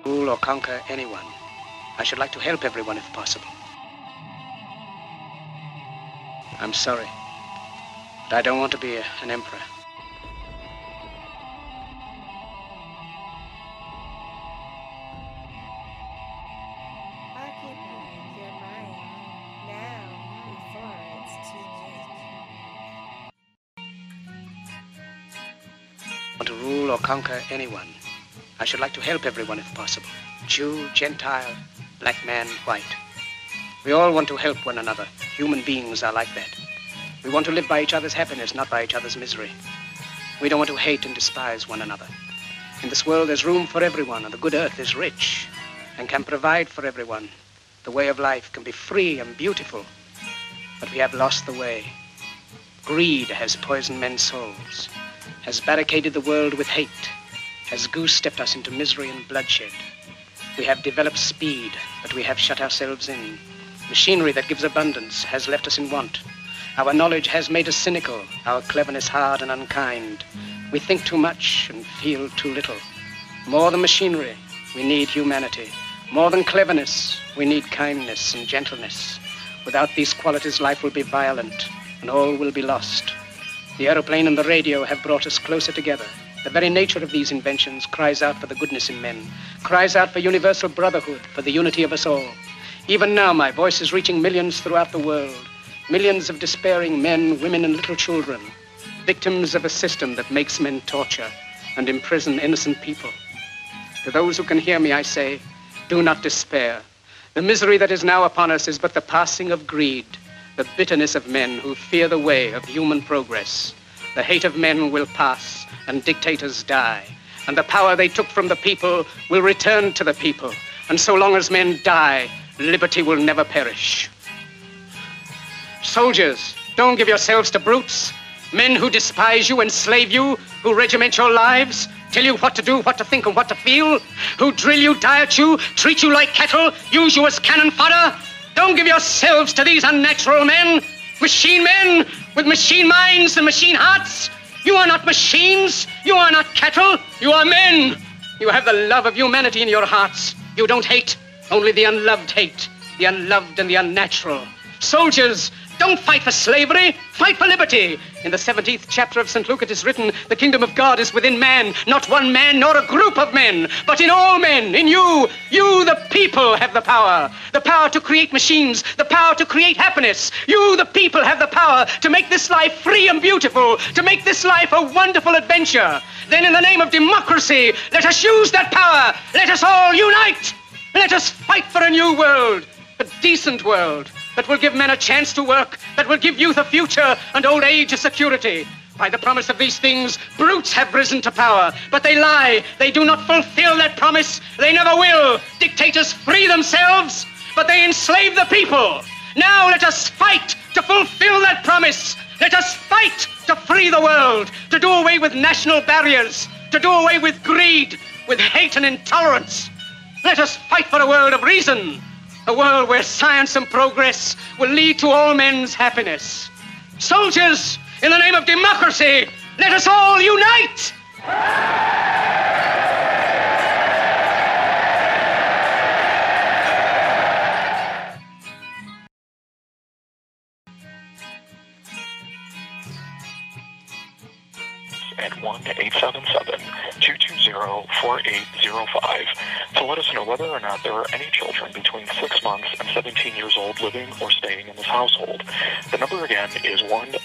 Rule or conquer anyone. I should like to help everyone if possible. I'm sorry, but I don't want to be an emperor. Occupy your mind now before it's too late. I want to rule or conquer anyone. I should like to help everyone if possible. Jew, Gentile, black man, white. We all want to help one another. Human beings are like that. We want to live by each other's happiness, not by each other's misery. We don't want to hate and despise one another. In this world, there's room for everyone, and the good earth is rich and can provide for everyone. The way of life can be free and beautiful, but we have lost the way. Greed has poisoned men's souls, has barricaded the world with hate, has goose-stepped us into misery and bloodshed. We have developed speed, but we have shut ourselves in. Machinery that gives abundance has left us in want. Our knowledge has made us cynical, our cleverness hard and unkind. We think too much and feel too little. More than machinery, we need humanity. More than cleverness, we need kindness and gentleness. Without these qualities, life will be violent and all will be lost. The aeroplane and the radio have brought us closer together. The very nature of these inventions cries out for the goodness in men, cries out for universal brotherhood, for the unity of us all. Even now, my voice is reaching millions throughout the world, millions of despairing men, women, and little children, victims of a system that makes men torture and imprison innocent people. To those who can hear me, I say, do not despair. The misery that is now upon us is but the passing of greed, the bitterness of men who fear the way of human progress. The hate of men will pass, and dictators die, and the power they took from the people will return to the people. And so long as men die, liberty will never perish. Soldiers, don't give yourselves to brutes, men who despise you, enslave you, who regiment your lives, tell you what to do, what to think, and what to feel, who drill you, diet you, treat you like cattle, use you as cannon fodder. Don't give yourselves to these unnatural men, machine men with machine minds and machine hearts. You are not machines, you are not cattle, you are men. You have the love of humanity in your hearts. You don't hate, only the unloved hate, the unloved and the unnatural. Soldiers, don't fight for slavery, fight for liberty. In the 17th chapter of St. Luke it is written, the kingdom of God is within man, not one man nor a group of men, but in all men, in you. You, the people, have the power to create machines, the power to create happiness. You, the people, have the power to make this life free and beautiful, to make this life a wonderful adventure. Then in the name of democracy, let us use that power. Let us all unite. Let us fight for a new world, a decent world, that will give men a chance to work, that will give youth a future and old age a security. By the promise of these things, brutes have risen to power, but they lie. They do not fulfill that promise. They never will. Dictators free themselves, but they enslave the people. Now let us fight to fulfill that promise. Let us fight to free the world, to do away with national barriers, to do away with greed, with hate and intolerance. Let us fight for a world of reason, a world where science and progress will lead to all men's happiness. Soldiers, in the name of democracy, let us all unite! At 1-877-220-4805 to let us know whether or not there are any children between 6 months and 17 years old living or staying in this household. The number again is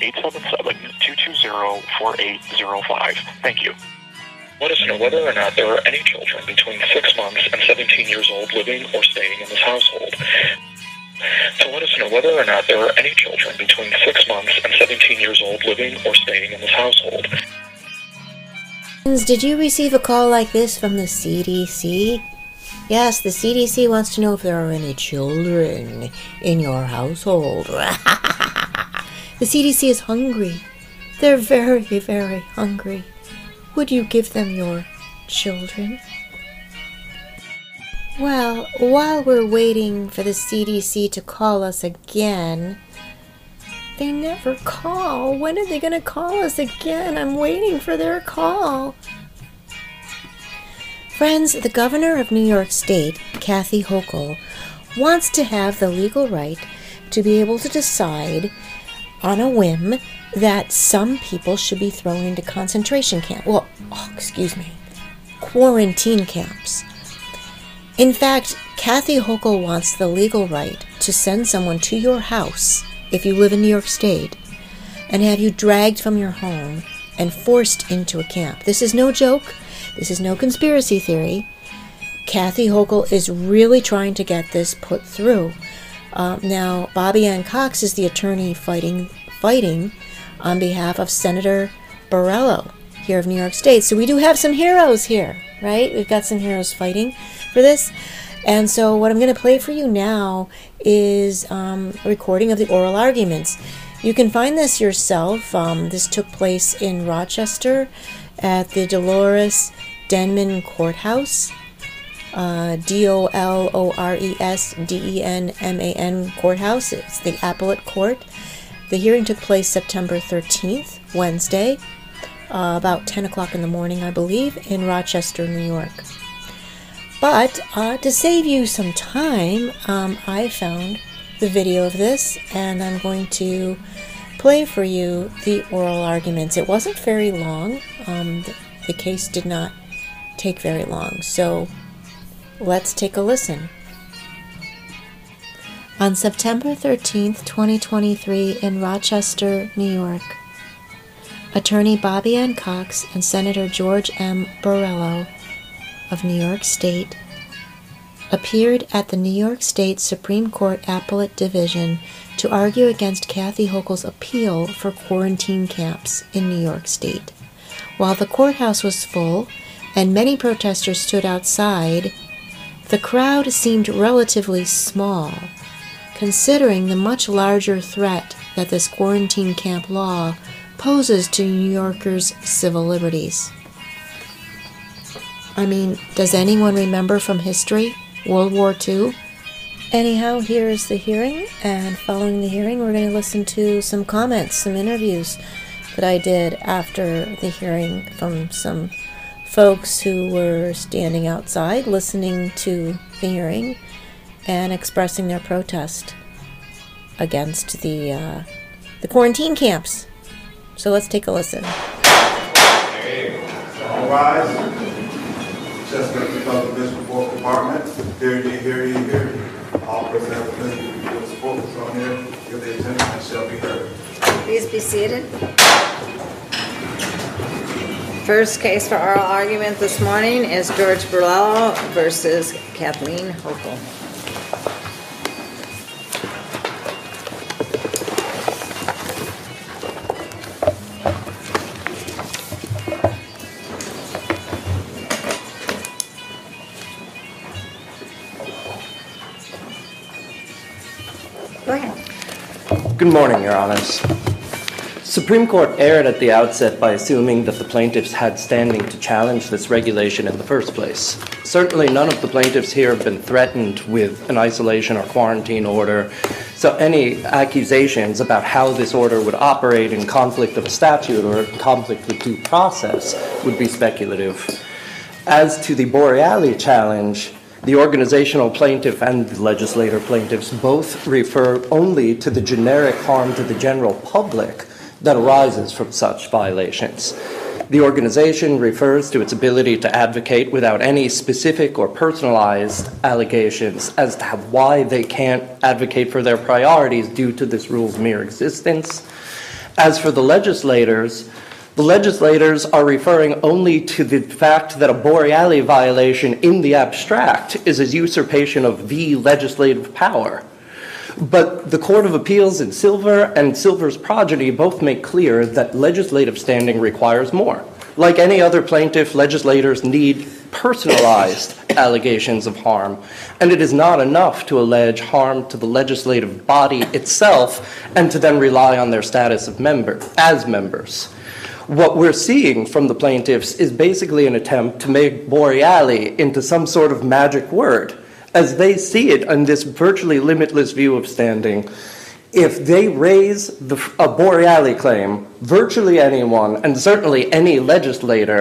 1-877-220-4805. Thank you. Let us know whether or not there are any children between 6 months and 17 years old living or staying in this household. To let us know whether or not there are any children between 6 months and 17 years old living or staying in this household. Did you receive a call like this from the CDC? Yes, the CDC wants to know if there are any children in your household. The CDC is hungry. They're very, very hungry. Would you give them your children? Well, while we're waiting for the CDC to call us again, they never call. When are they going to call us again? I'm waiting for their call. Friends, the governor of New York State, Kathy Hochul, wants to have the legal right to be able to decide on a whim that some people should be thrown into concentration camps. Quarantine camps. In fact, Kathy Hochul wants the legal right to send someone to your house, if you live in New York State, and have you dragged from your home and forced into a camp. This is no joke. This is no conspiracy theory. Kathy Hochul is really trying to get this put through. Now, Bobby Ann Cox is the attorney fighting on behalf of Senator Borrello here of New York State. So we do have some heroes here, right? We've got some heroes fighting for this. And so what I'm going to play for you now is a recording of the oral arguments. You can find this yourself. This took place in Rochester at the Dolores Denman Courthouse. DOLORESDENMAN Courthouse. It's the Appellate Court. The hearing took place September 13th, Wednesday, about 10 o'clock in the morning, I believe, in Rochester, New York. But to save you some time, I found the video of this, and I'm going to play for you the oral arguments. It wasn't very long. The case did not take very long, so let's take a listen. On September 13th, 2023, in Rochester, New York, Attorney Bobby Ann Cox and Senator George M. Borrello of New York State appeared at the New York State Supreme Court Appellate Division to argue against Kathy Hochul's appeal for quarantine camps in New York State. While the courthouse was full and many protesters stood outside, the crowd seemed relatively small, considering the much larger threat that this quarantine camp law poses to New Yorkers' civil liberties. I mean, does anyone remember from history, World War II? Anyhow, here is the hearing, and following the hearing, we're going to listen to some comments, some interviews that I did after the hearing from some folks who were standing outside listening to the hearing and expressing their protest against the quarantine camps. So let's take a listen. All rise. Chestnut Republic District 4th Department. Hear ye, hear ye, hear ye. All present representatives of focus on here, give their attention and shall be heard. Please be seated. First case for oral argument this morning is George Borrello versus Kathleen Hochul. Go ahead. Good morning, Your Honors. Supreme Court erred at the outset by assuming that the plaintiffs had standing to challenge this regulation in the first place. Certainly none of the plaintiffs here have been threatened with an isolation or quarantine order, so any accusations about how this order would operate in conflict of statute or conflict with due process would be speculative. As to the Boreali challenge, the organizational plaintiff and the legislator plaintiffs both refer only to the generic harm to the general public that arises from such violations. The organization refers to its ability to advocate without any specific or personalized allegations as to why they can't advocate for their priorities due to this rule's mere existence. As for the legislators are referring only to the fact that a Boreali violation in the abstract is a usurpation of the legislative power. But the Court of Appeals in Silver and Silver's progeny both make clear that legislative standing requires more. Like any other plaintiff, legislators need personalized allegations of harm, and it is not enough to allege harm to the legislative body itself and to then rely on their status of as members. What we're seeing from the plaintiffs is basically an attempt to make Boreali into some sort of magic word. As they see it in this virtually limitless view of standing, if they raise a Boreali claim, virtually anyone, and certainly any legislator,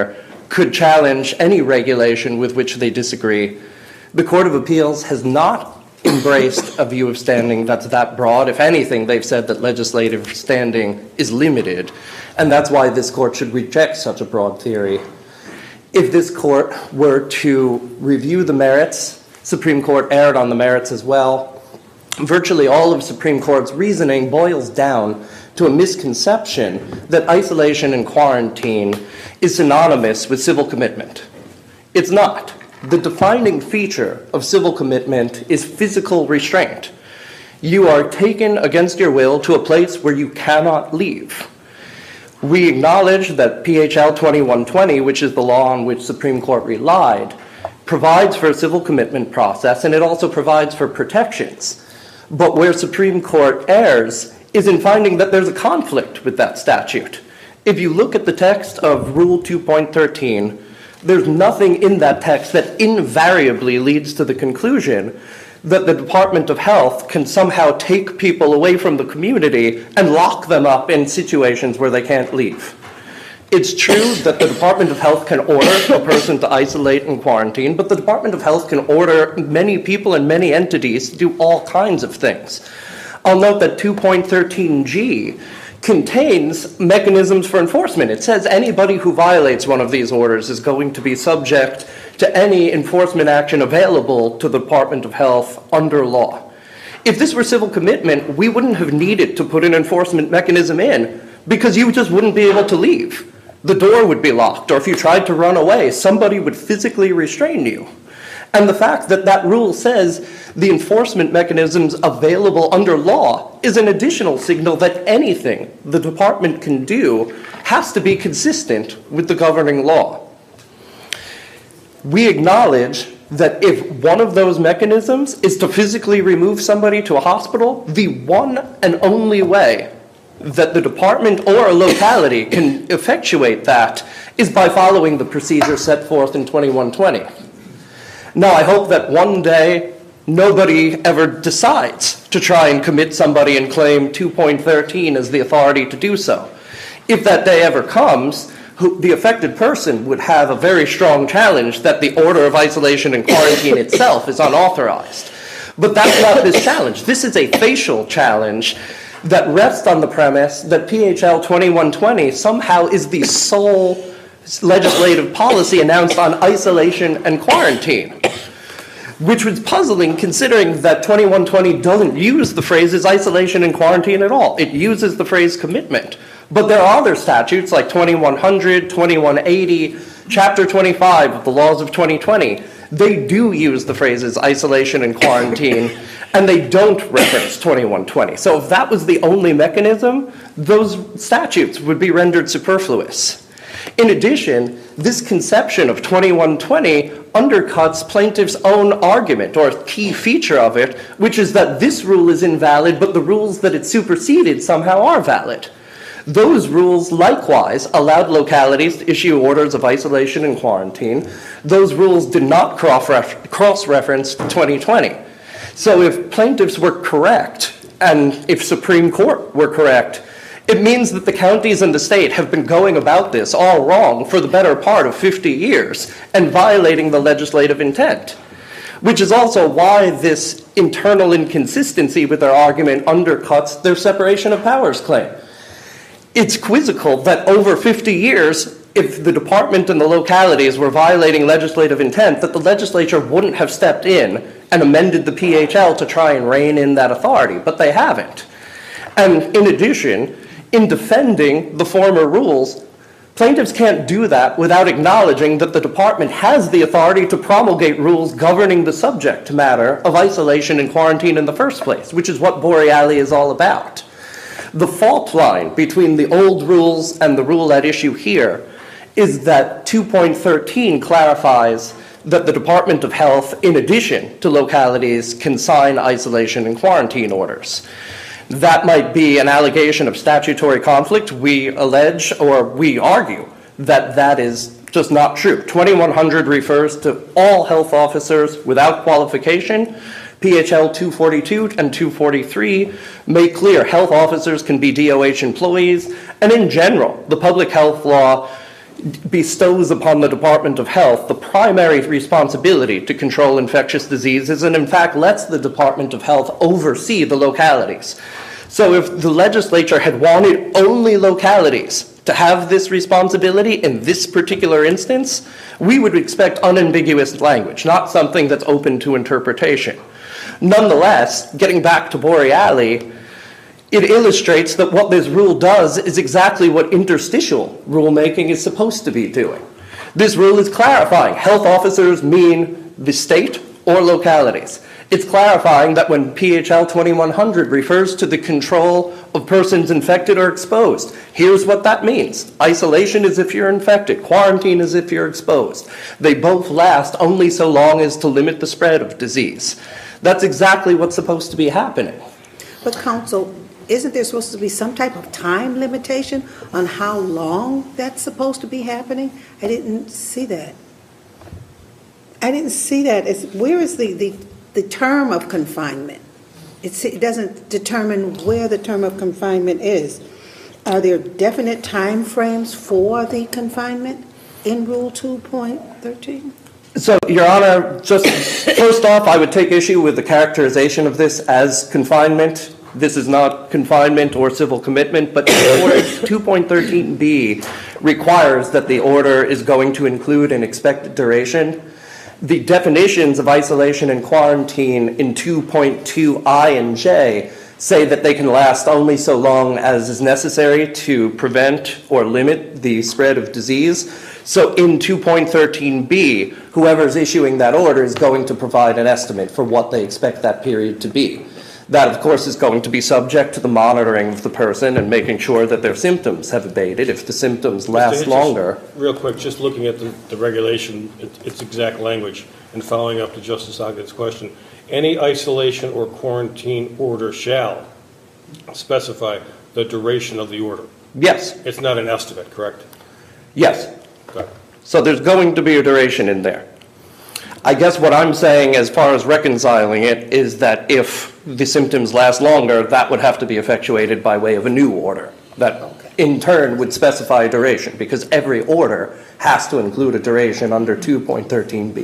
could challenge any regulation with which they disagree. The Court of Appeals has not embraced a view of standing that's that broad. If anything, they've said that legislative standing is limited, and that's why this court should reject such a broad theory. If this court were to review the merits, Supreme Court erred on the merits as well. Virtually all of Supreme Court's reasoning boils down to a misconception that isolation and quarantine is synonymous with civil commitment. It's not. The defining feature of civil commitment is physical restraint. You are taken against your will to a place where you cannot leave. We acknowledge that PHL 2120, which is the law on which Supreme Court relied, provides for a civil commitment process, and it also provides for protections. But where Supreme Court errs is in finding that there's a conflict with that statute. If you look at the text of Rule 2.13, there's nothing in that text that invariably leads to the conclusion that the Department of Health can somehow take people away from the community and lock them up in situations where they can't leave. It's true that the Department of Health can order a person to isolate and quarantine, but the Department of Health can order many people and many entities to do all kinds of things. I'll note that 2.13G contains mechanisms for enforcement. It says anybody who violates one of these orders is going to be subject to any enforcement action available to the Department of Health under law. If this were civil commitment, we wouldn't have needed to put an enforcement mechanism in because you just wouldn't be able to leave. The door would be locked, or if you tried to run away, somebody would physically restrain you. And the fact that that rule says the enforcement mechanisms available under law is an additional signal that anything the department can do has to be consistent with the governing law. We acknowledge that if one of those mechanisms is to physically remove somebody to a hospital, the one and only way that the department or a locality can effectuate that is by following the procedure set forth in 2120. Now, I hope that one day nobody ever decides to try and commit somebody and claim 2.13 as the authority to do so. If that day ever comes, the affected person would have a very strong challenge that the order of isolation and quarantine itself is unauthorized. But that's not this challenge. This is a facial challenge that rests on the premise that PHL 2120 somehow is the sole legislative policy announced on isolation and quarantine, which was puzzling considering that 2120 doesn't use the phrases isolation and quarantine at all. It uses the phrase commitment. But there are other statutes like 2100, 2180, Chapter 25 of the Laws of 2020. They do use the phrases isolation and quarantine, and they don't reference 2120. So if that was the only mechanism, those statutes would be rendered superfluous. In addition, this conception of 2120 undercuts plaintiff's own argument, or a key feature of it, which is that this rule is invalid, but the rules that it superseded somehow are valid. Those rules likewise allowed localities to issue orders of isolation and quarantine. Those rules did not cross-reference 2020. So if plaintiffs were correct, and if Supreme Court were correct, it means that the counties and the state have been going about this all wrong for the better part of 50 years and violating the legislative intent, which is also why this internal inconsistency with their argument undercuts their separation of powers claim. It's quizzical that over 50 years, if the department and the localities were violating legislative intent, that the legislature wouldn't have stepped in and amended the PHL to try and rein in that authority, but they haven't. And in addition, in defending the former rules, plaintiffs can't do that without acknowledging that the department has the authority to promulgate rules governing the subject matter of isolation and quarantine in the first place, which is what Borealis is all about. The fault line between the old rules and the rule at issue here is that 2.13 clarifies that the Department of Health, in addition to localities, can sign isolation and quarantine orders. That might be an allegation of statutory conflict. We allege, or we argue, that that is just not true. 2100 refers to all health officers without qualification. PHL 242 and 243 make clear health officers can be DOH employees, and in general, the public health law bestows upon the Department of Health the primary responsibility to control infectious diseases, and in fact lets the Department of Health oversee the localities. So if the legislature had wanted only localities to have this responsibility in this particular instance, we would expect unambiguous language, not something that's open to interpretation. Nonetheless, getting back to Boreali, it illustrates that what this rule does is exactly what interstitial rulemaking is supposed to be doing. This rule is clarifying health officers mean the state or localities. It's clarifying that when PHL 2100 refers to the control of persons infected or exposed, here's what that means. Isolation is if you're infected. Quarantine is if you're exposed. They both last only so long as to limit the spread of disease. That's exactly what's supposed to be happening. But counsel, isn't there supposed to be some type of time limitation on how long that's supposed to be happening? I didn't see that. Where is the term of confinement? It doesn't determine where the term of confinement is. Are there definite time frames for the confinement in Rule 2.13? So, Your Honor, just first off, I would take issue with the characterization of this as confinement. This is not confinement or civil commitment, but 2.13b requires that the order is going to include an expected duration. The definitions of isolation and quarantine in 2.2i and j say that they can last only so long as is necessary to prevent or limit the spread of disease. So in 2.13b, whoever's issuing that order is going to provide an estimate for what they expect that period to be. That, of course, is going to be subject to the monitoring of the person and making sure that their symptoms have abated. If the symptoms last longer. Real quick, just looking at the regulation, its exact language, and following up to Justice Ogden's question, any isolation or quarantine order shall specify the duration of the order. Yes. It's not an estimate, correct? Yes. Okay. So there's going to be a duration in there. I guess what I'm saying as far as reconciling it is that if the symptoms last longer, that would have to be effectuated by way of a new order that in turn would specify a duration, because every order has to include a duration under 2.13b.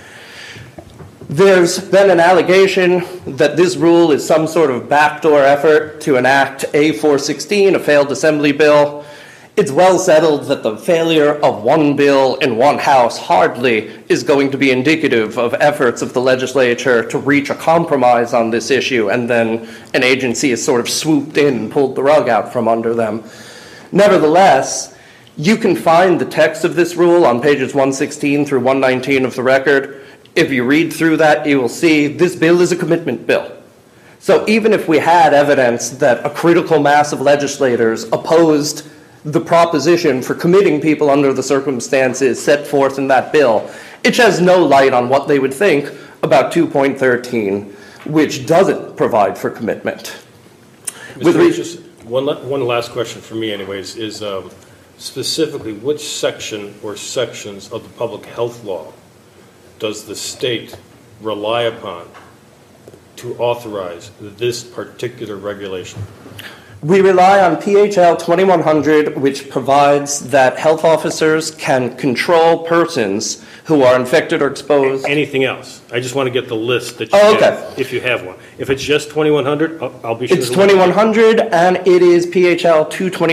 There's been an allegation that this rule is some sort of backdoor effort to enact A416, a failed assembly bill. It's well settled that the failure of one bill in one house hardly is going to be indicative of efforts of the legislature to reach a compromise on this issue, and then an agency has sort of swooped in and pulled the rug out from under them. Nevertheless, you can find the text of this rule on pages 116 through 119 of the record. If you read through that, you will see this bill is a commitment bill. So even if we had evidence that a critical mass of legislators opposed the proposition for committing people under the circumstances set forth in that bill, it sheds no light on what they would think about 2.13, which doesn't provide for commitment. Just one last question for me anyways, is specifically which section or sections of the public health law does the state rely upon to authorize this particular regulation? We rely on PHL 2100, which provides that health officers can control persons who are infected or exposed. Anything else? I just want to get the list that you have, if you have one. If it's just 2100, I'll be sure. It's 2100, and it is PHL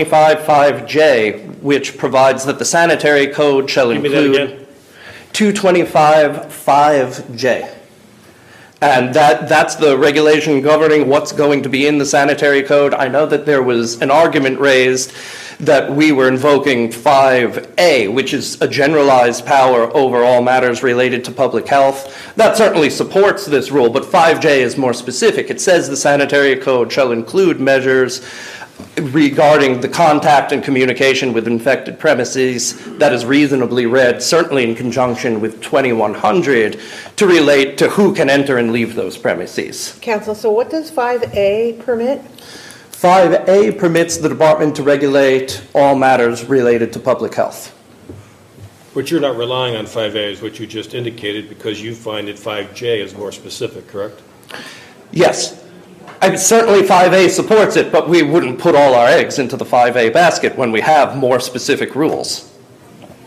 225.5J, which provides that the sanitary code shall include 225.5J. And that's the regulation governing what's going to be in the sanitary code. I know that there was an argument raised that we were invoking 5A, which is a generalized power over all matters related to public health. That certainly supports this rule, but 5J is more specific. It says the sanitary code shall include measures regarding the contact and communication with infected premises that is reasonably read, certainly in conjunction with 2100, to relate to who can enter and leave those premises. Counsel, so what does 5A permit? 5A permits the department to regulate all matters related to public health. But you're not relying on 5A, is what you just indicated, because you find that 5J is more specific, correct? Yes. Certainly 5A supports it, but we wouldn't put all our eggs into the 5A basket when we have more specific rules.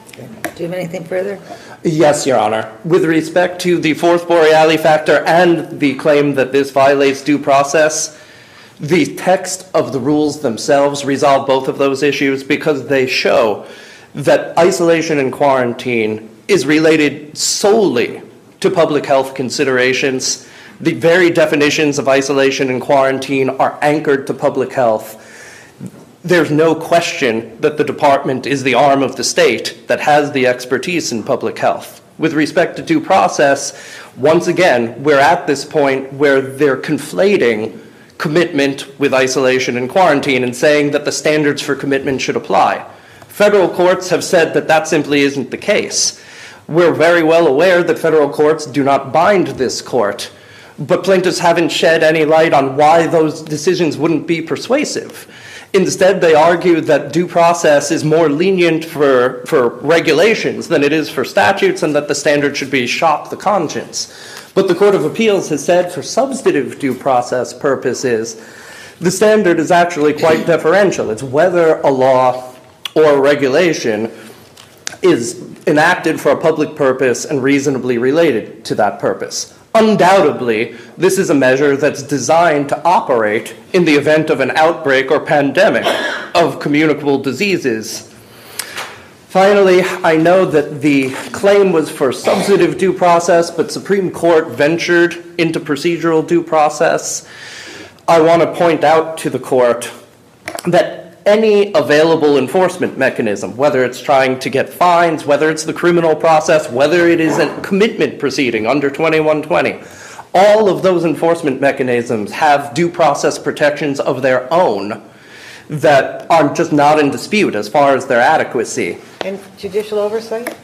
Do you have anything further? Yes, Your Honor. With respect to the fourth Boreali factor and the claim that this violates due process, the text of the rules themselves resolve both of those issues because they show that isolation and quarantine is related solely to public health considerations. The very definitions of isolation and quarantine are anchored to public health. There's no question that the department is the arm of the state that has the expertise in public health. With respect to due process, once again, we're at this point where they're conflating commitment with isolation and quarantine and saying that the standards for commitment should apply. Federal courts have said that that simply isn't the case. We're very well aware that federal courts do not bind this court, but plaintiffs haven't shed any light on why those decisions wouldn't be persuasive. Instead, they argue that due process is more lenient for regulations than it is for statutes and that the standard should be shock the conscience. But the Court of Appeals has said for substantive due process purposes, the standard is actually quite deferential. It's whether a law or a regulation is enacted for a public purpose and reasonably related to that purpose. Undoubtedly, this is a measure that's designed to operate in the event of an outbreak or pandemic of communicable diseases. Finally, I know that the claim was for substantive due process, but Supreme Court ventured into procedural due process. I want to point out to the court that any available enforcement mechanism, whether it's trying to get fines, whether it's the criminal process, whether it is a commitment proceeding under 2120, all of those enforcement mechanisms have due process protections of their own that are just not in dispute as far as their adequacy. And judicial oversight?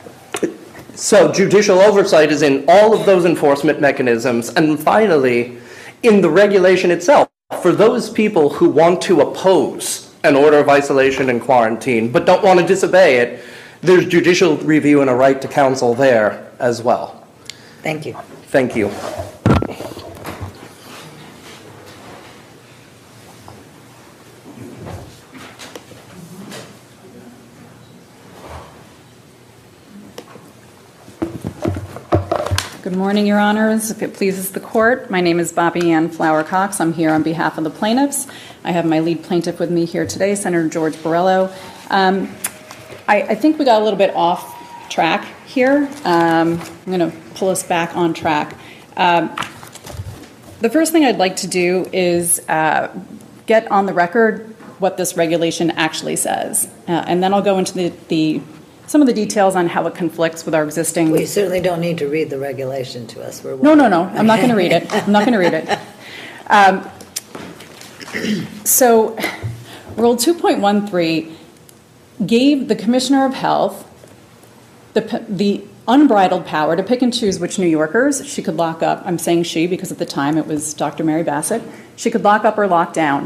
So judicial oversight is in all of those enforcement mechanisms. And finally, in the regulation itself, for those people who want to oppose an order of isolation and quarantine, but don't want to disobey it, there's judicial review and a right to counsel there as well. Thank you. Thank you. Good morning, Your Honors. If it pleases the court, my name is Bobby Ann Flower Cox. I'm here on behalf of the plaintiffs. I have my lead plaintiff with me here today, Senator George Borrello. I think we got a little bit off track here. I'm going to pull us back on track. The first thing I'd like to do is get on the record what this regulation actually says. And then I'll go into some of the details on how it conflicts with our existing... We certainly don't need to read the regulation to us. No. I'm not going to read it. I'm not going to read it. So Rule 2.13 gave the Commissioner of Health the unbridled power to pick and choose which New Yorkers she could lock up. I'm saying she because at the time it was Dr. Mary Bassett. She could lock up or lock down.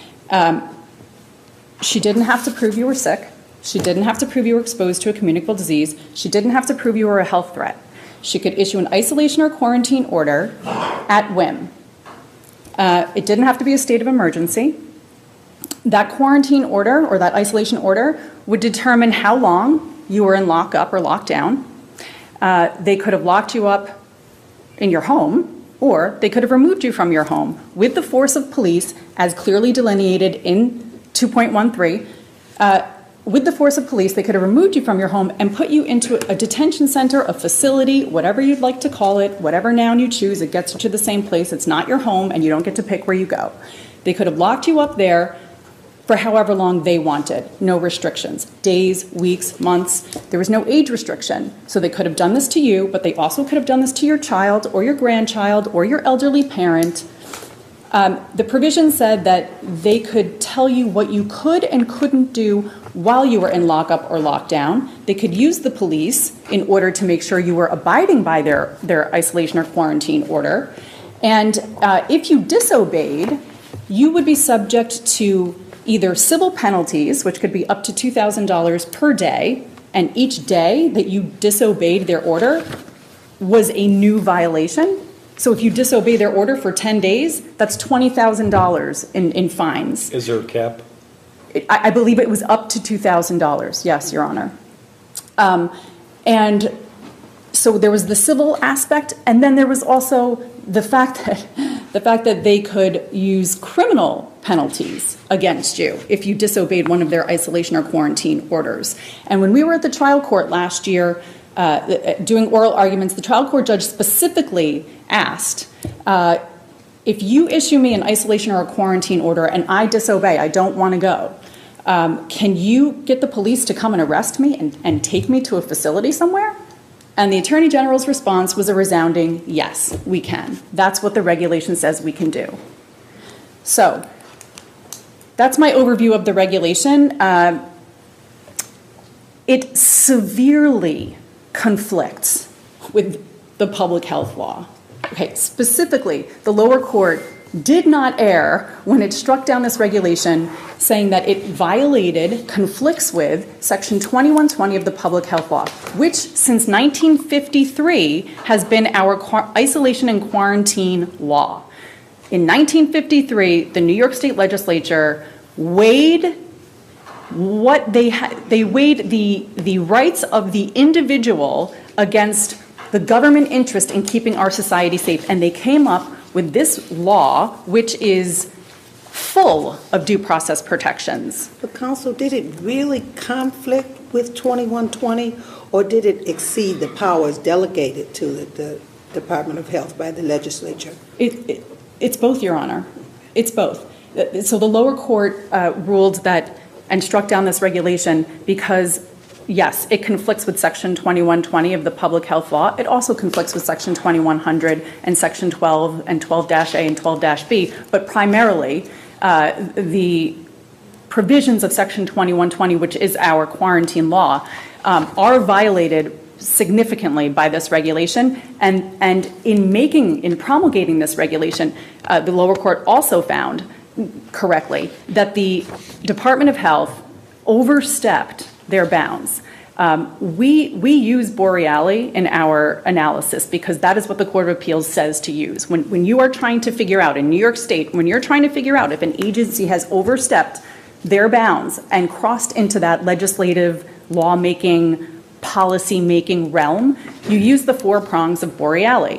She didn't have to prove you were sick. She didn't have to prove you were exposed to a communicable disease. She didn't have to prove you were a health threat. She could issue an isolation or quarantine order at whim. It didn't have to be a state of emergency. That quarantine order or that isolation order would determine how long you were in lockup or lockdown. They could have locked you up in your home, or they could have removed you from your home with the force of police as clearly delineated in 2.13. With the force of police, they could have removed you from your home and put you into a detention center, a facility, whatever you'd like to call it, whatever noun you choose, it gets you to the same place. It's not your home, and you don't get to pick where you go. They could have locked you up there for however long they wanted. No restrictions. Days, weeks, months. There was no age restriction. So they could have done this to you, but they also could have done this to your child or your grandchild or your elderly parent. The provision said that they could tell you what you could and couldn't do while you were in lockup or lockdown. They could use the police in order to make sure you were abiding by their isolation or quarantine order. And if you disobeyed, you would be subject to either civil penalties, which could be up to $2,000 per day, and each day that you disobeyed their order was a new violation. So if you disobey their order for 10 days, that's $20,000 in fines. Is there a cap? I believe it was up to $2,000. Yes, Your Honor. And so there was the civil aspect, and then there was also the fact that they could use criminal penalties against you if you disobeyed one of their isolation or quarantine orders. And when we were at the trial court last year doing oral arguments, the trial court judge specifically asked, if you issue me an isolation or a quarantine order and I disobey, I don't want to go, can you get the police to come and arrest me and take me to a facility somewhere? And the Attorney General's response was a resounding, yes, we can. That's what the regulation says we can do. So that's my overview of the regulation. It severely conflicts with the public health law. Okay, specifically, the lower court did not err when it struck down this regulation, saying that it violated, conflicts with, Section 2120 of the Public Health Law, which since 1953 has been our isolation and quarantine law. In 1953, the New York State Legislature weighed they weighed the rights of the individual against the government interest in keeping our society safe, and they came up with this law, which is full of due process protections. But counsel, did it really conflict with 2120, or did it exceed the powers delegated to the Department of Health by the legislature? It's both, Your Honor. It's both. So the lower court ruled that and struck down this regulation because, yes, it conflicts with Section 2120 of the Public Health Law. It also conflicts with Section 2100 and Section 12 and 12-A and 12-B, but primarily the provisions of Section 2120, which is our quarantine law, are violated significantly by this regulation. And in promulgating this regulation, the lower court also found correctly that the Department of Health overstepped their bounds. We use Boreali in our analysis because that is what the Court of Appeals says to use. When you are trying to figure out, in New York State, when you're trying to figure out if an agency has overstepped their bounds and crossed into that legislative, lawmaking, policy-making realm, you use the four prongs of Boreali.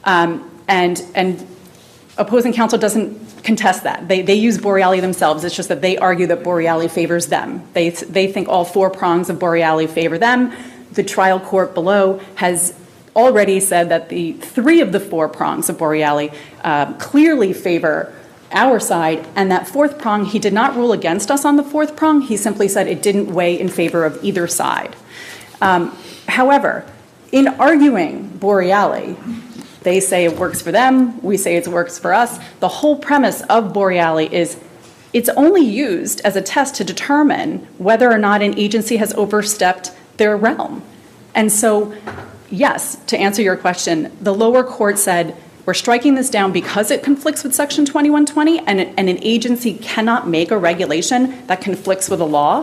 And opposing counsel doesn't contest that. They use Boreali themselves. It's just that they argue that Boreali favors them. They think all four prongs of Boreali favor them. The trial court below has already said that the three of the four prongs of Boreali clearly favor our side, and that fourth prong, he did not rule against us on the fourth prong. He simply said it didn't weigh in favor of either side. However, in arguing Boreali, they say it works for them, we say it works for us. The whole premise of Boreali is it's only used as a test to determine whether or not an agency has overstepped their realm. And so, yes, to answer your question, the lower court said we're striking this down because it conflicts with Section 2120, and an agency cannot make a regulation that conflicts with a law,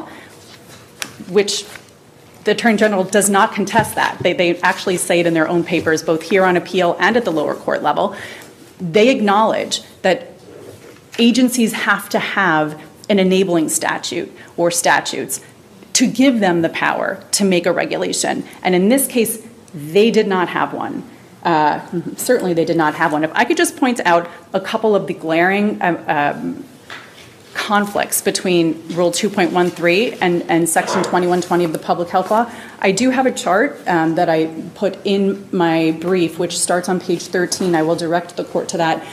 which the Attorney General does not contest that. They actually say it in their own papers, both here on appeal and at the lower court level. They acknowledge that agencies have to have an enabling statute or statutes to give them the power to make a regulation. And in this case, they did not have one. Certainly they did not have one. If I could just point out a couple of the glaring conflicts between Rule 2.13 and Section 2120 of the Public Health Law. I do have a chart that I put in my brief, which starts on page 13. I will direct the court to that.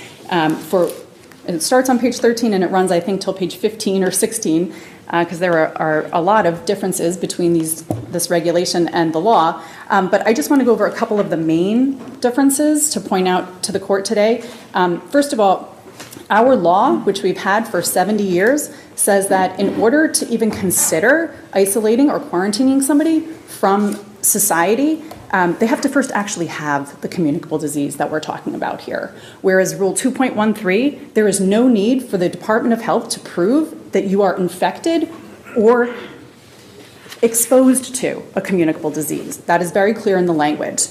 It starts on page 13 and it runs, I think, till page 15 or 16, because there are a lot of differences between this regulation and the law. But I just want to go over a couple of the main differences to point out to the court today. First of all, our law, which we've had for 70 years, says that in order to even consider isolating or quarantining somebody from society, they have to first actually have the communicable disease that we're talking about here. Whereas Rule 2.13, there is no need for the Department of Health to prove that you are infected or exposed to a communicable disease. That is very clear in the language.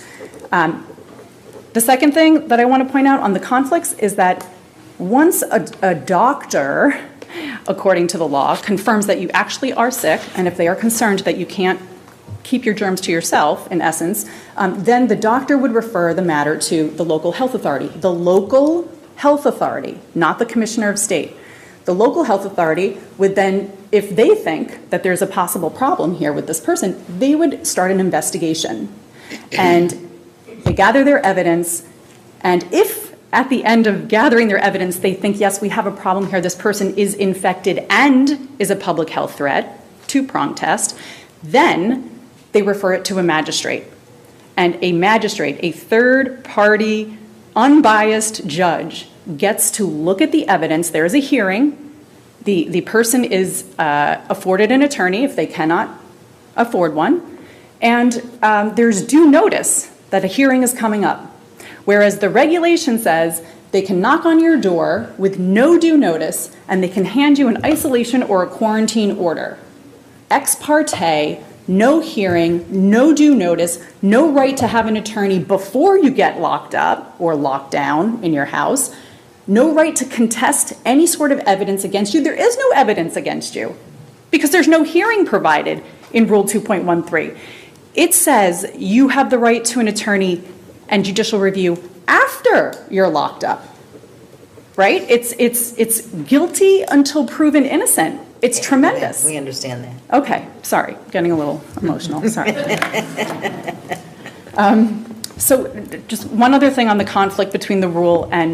The second thing that I want to point out on the conflicts is that once a doctor, according to the law, confirms that you actually are sick, and if they are concerned that you can't keep your germs to yourself, in essence, then the doctor would refer the matter to the local health authority. The local health authority, not the commissioner of state. The local health authority would then, if they think that there's a possible problem here with this person, they would start an investigation. And they gather their evidence, and if at the end of gathering their evidence they think, yes, we have a problem here, this person is infected and is a public health threat, two-prong test, then they refer it to a magistrate. And a magistrate, a third-party, unbiased judge, gets to look at the evidence. There is a hearing. The person is afforded an attorney if they cannot afford one. And there's due notice that a hearing is coming up. Whereas the regulation says they can knock on your door with no due notice and they can hand you an isolation or a quarantine order. Ex parte, no hearing, no due notice, no right to have an attorney before you get locked up or locked down in your house, no right to contest any sort of evidence against you. There is no evidence against you because there's no hearing provided in Rule 2.13. It says you have the right to an attorney and judicial review after you're locked up, right? It's guilty until proven innocent. It's tremendous. We understand that. Okay, sorry, getting a little emotional, sorry. So just one other thing on the conflict between the rule and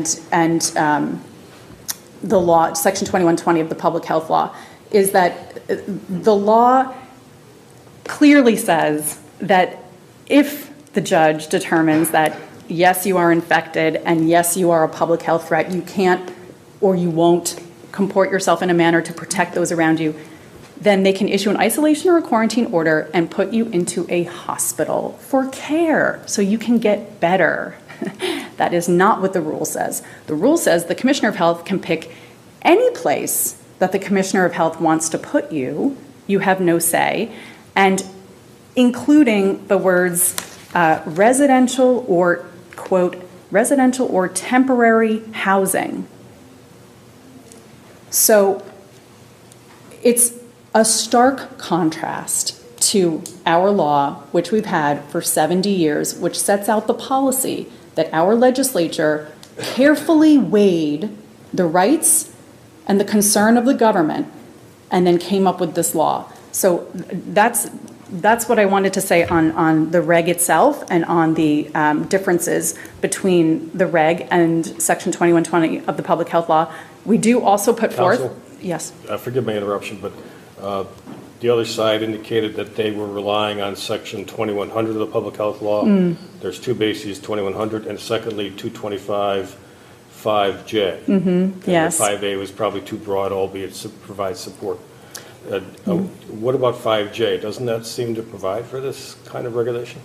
the law, Section 2120 of the Public Health Law, is that the law clearly says that if the judge determines that, yes, you are infected and yes, you are a public health threat, you can't or you won't comport yourself in a manner to protect those around you, then they can issue an isolation or a quarantine order and put you into a hospital for care so you can get better. That is not what the rule says. The rule says the Commissioner of Health can pick any place that the Commissioner of Health wants to put you. You have no say. And including the words residential or, quote, residential or temporary housing. So it's a stark contrast to our law, which we've had for 70 years, which sets out the policy that our legislature carefully weighed the rights and the concern of the government and then came up with this law. So that's what I wanted to say on the reg itself and on the differences between the reg and Section 2120 of the Public Health Law. We do also put Counsel, forth... Yes. Forgive my interruption, but the other side indicated that they were relying on Section 2100 of the Public Health Law. There's two bases, 2100, and secondly, 225 5J. Yes. The 5A was probably too broad, albeit to provide support. What about 5J? Doesn't that seem to provide for this kind of regulation?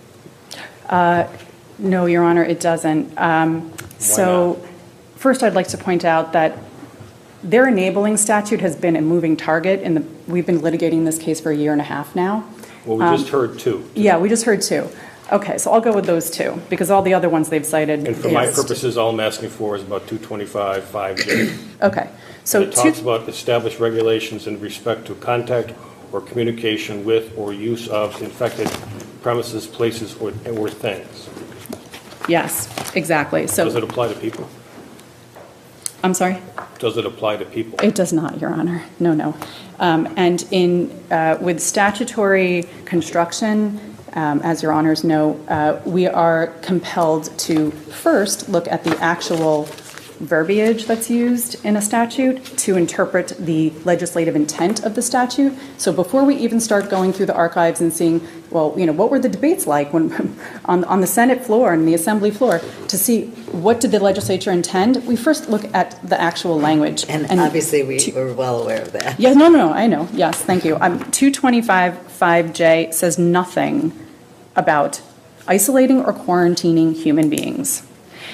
No, Your Honor, it doesn't. So first I'd like to point out that their enabling statute has been a moving target. We've been litigating this case for a year and a half now. Well, we just heard two. Yeah, we just heard two. Okay, so I'll go with those two, because all the other ones they've cited. And for my purposes, all I'm asking for is about 225 5J. Okay. So it talks about established regulations in respect to contact or communication with or use of infected premises, places, or things. Yes, exactly. So does it apply to people? I'm sorry? Does it apply to people? It does not, Your Honor. No. And with statutory construction, as Your Honors know, we are compelled to first look at the actual verbiage that's used in a statute to interpret the legislative intent of the statute. So before we even start going through the archives and seeing, well, what were the debates like when on the Senate floor and the Assembly floor to see what did the legislature intend, we first look at the actual language. And obviously we're well aware of that. Yeah, no, I know. Yes, thank you. 225 5J says nothing about isolating or quarantining human beings.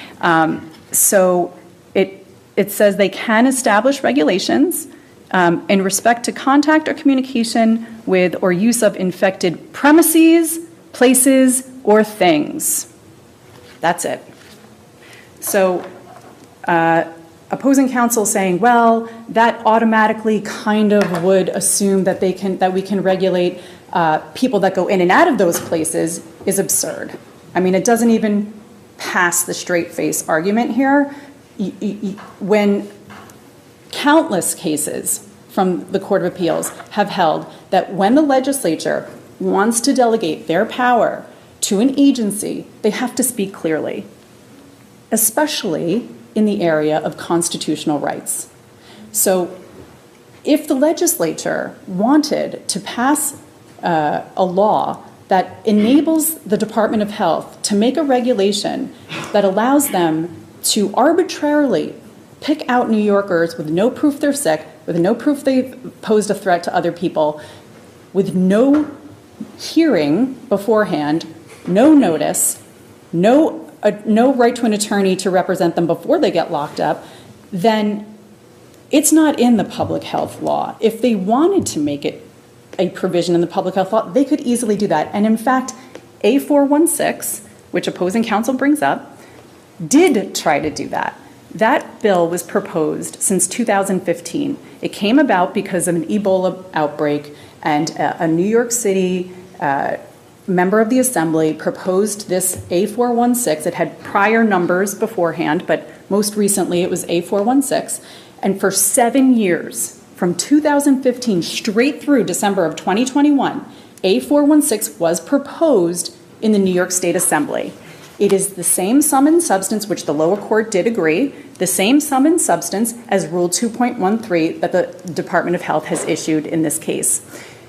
So it says they can establish regulations in respect to contact or communication with or use of infected premises, places, or things. That's it. So opposing counsel saying, well, that automatically kind of would assume that we can regulate people that go in and out of those places is absurd. I mean, it doesn't even pass the straight face argument here. When countless cases from the Court of Appeals have held that when the legislature wants to delegate their power to an agency, they have to speak clearly, especially in the area of constitutional rights. So if the legislature wanted to pass a law that enables the Department of Health to make a regulation that allows them to arbitrarily pick out New Yorkers with no proof they're sick, with no proof they've posed a threat to other people, with no hearing beforehand, no notice, no right to an attorney to represent them before they get locked up, then it's not in the public health law. If they wanted to make it a provision in the public health law, they could easily do that. And in fact, A416, which opposing counsel brings up, did try to do that. That bill was proposed since 2015. It came about because of an Ebola outbreak, and a New York City member of the Assembly proposed this A416. It had prior numbers beforehand, but most recently it was A416. And for 7 years, from 2015 straight through December of 2021, A416 was proposed in the New York State Assembly. It is the same sum and substance, which the lower court did agree, the same sum and substance as Rule 2.13 that the Department of Health has issued in this case.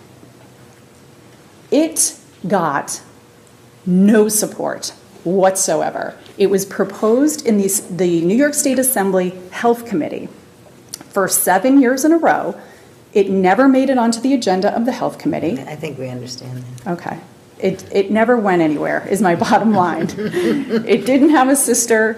It got no support whatsoever. It was proposed in the New York State Assembly Health Committee for 7 years in a row. It never made it onto the agenda of the Health Committee. I think we understand that. Okay. It never went anywhere, is my bottom line. It didn't have a sister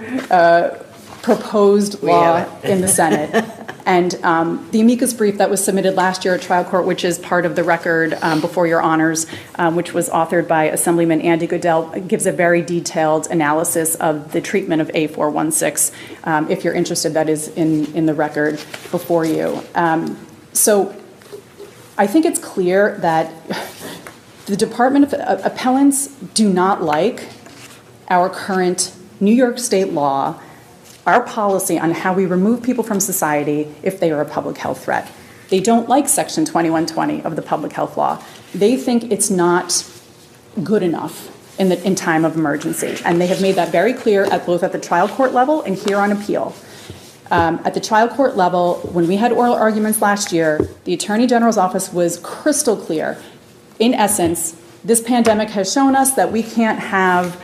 proposed law in the Senate. And the amicus brief that was submitted last year at trial court, which is part of the record before your honors, which was authored by Assemblyman Andy Goodell, gives a very detailed analysis of the treatment of A416. If you're interested, that is in the record before you. So I think it's clear that the Department of Appellants do not like our current New York State law, our policy on how we remove people from society if they are a public health threat. They don't like Section 2120 of the public health law. They think it's not good enough in time of emergency. And they have made that very clear both at the trial court level and here on appeal. At the trial court level, when we had oral arguments last year, the Attorney General's office was crystal clear. In essence, this pandemic has shown us that we can't have,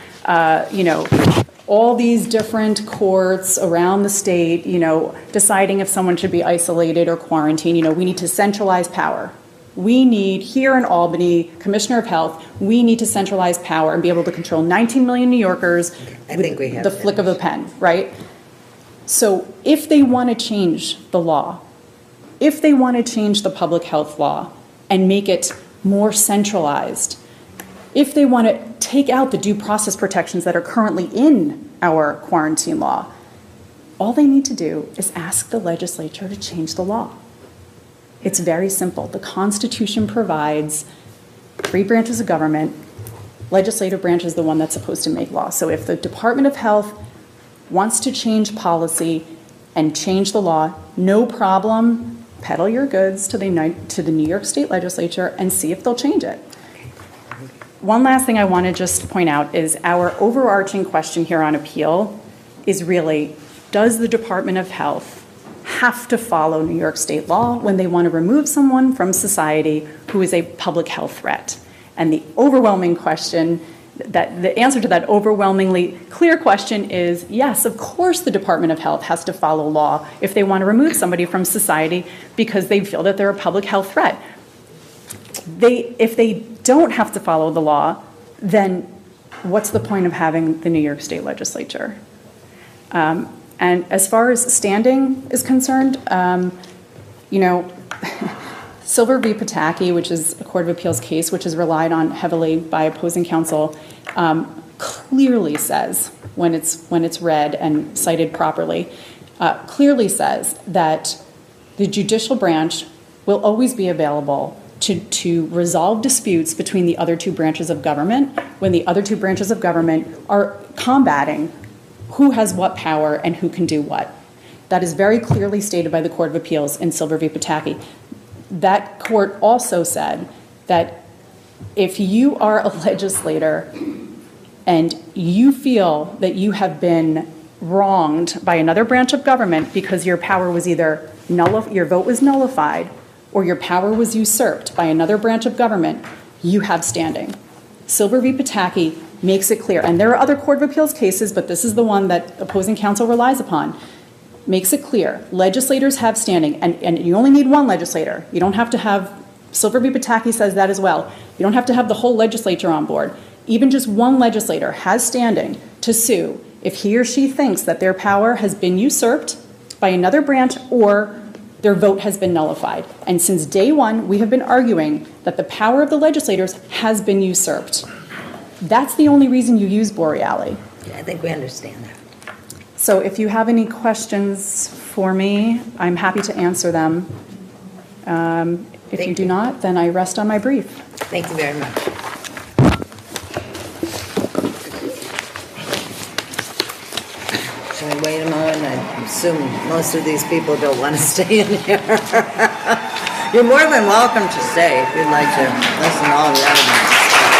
all these different courts around the state, deciding if someone should be isolated or quarantined. We need to centralize power. We need, here in Albany, Commissioner of Health, we need to centralize power and be able to control 19 million New Yorkers with the flick of a pen, right? So if they want to change the law, if they want to change the public health law and make it more centralized, if they want to take out the due process protections that are currently in our quarantine law, all they need to do is ask the legislature to change the law. It's very simple. The Constitution provides 3 branches of government. Legislative branch is the one that's supposed to make law. So if the Department of Health wants to change policy and change the law, no problem. Peddle your goods to the New York State Legislature and see if they'll change it. One last thing I want to just point out is our overarching question here on appeal is really, does the Department of Health have to follow New York State law when they want to remove someone from society who is a public health threat? And the overwhelming question, the answer to that overwhelmingly clear question is yes, of course the Department of Health has to follow law if they want to remove somebody from society because they feel that they're a public health threat. If they don't have to follow the law, then what's the point of having the New York State Legislature? And as far as standing is concerned, Silver v. Pataki, which is a Court of Appeals case, which is relied on heavily by opposing counsel, clearly says, when it's read and cited properly, clearly says that the judicial branch will always be available to resolve disputes between the other two branches of government when the other two branches of government are combating who has what power and who can do what. That is very clearly stated by the Court of Appeals in Silver v. Pataki. That court also said that if you are a legislator and you feel that you have been wronged by another branch of government because your power was either your vote was nullified or your power was usurped by another branch of government, you have standing. Silver v. Pataki makes it clear, and there are other Court of Appeals cases, but this is the one that opposing counsel relies upon, makes it clear legislators have standing, and you only need one legislator. You don't have to have, Silver v. Pataki says that as well, you don't have to have the whole legislature on board. Even just one legislator has standing to sue if he or she thinks that their power has been usurped by another branch or their vote has been nullified. And since day one, we have been arguing that the power of the legislators has been usurped. That's the only reason you use Boreali. Yeah, I think we understand that. So if you have any questions for me, I'm happy to answer them. If you do not, then I rest on my brief. Thank you very much. Shall we wait a moment? I assume most of these people don't want to stay in here. You're more than welcome to stay if you'd like to listen to all the evidence.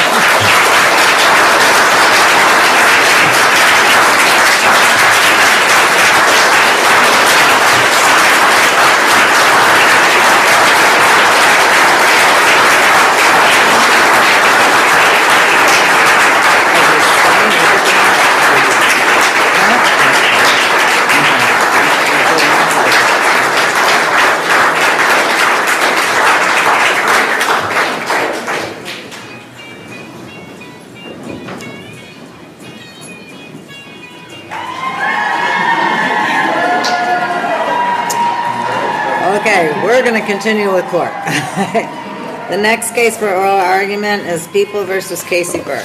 Okay, we're going to continue with court. The next case for oral argument is People versus Casey Burke.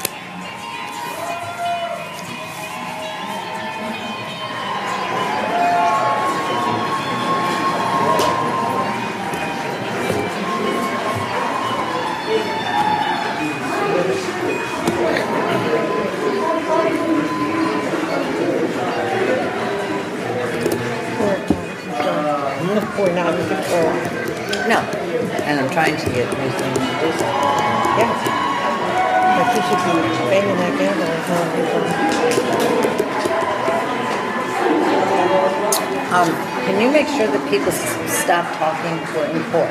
We're not in control. No, and I'm trying to get Ms. Lane to do so. Yes. But you should be banging that gavel and telling people. Can you make sure that people stop talking in court?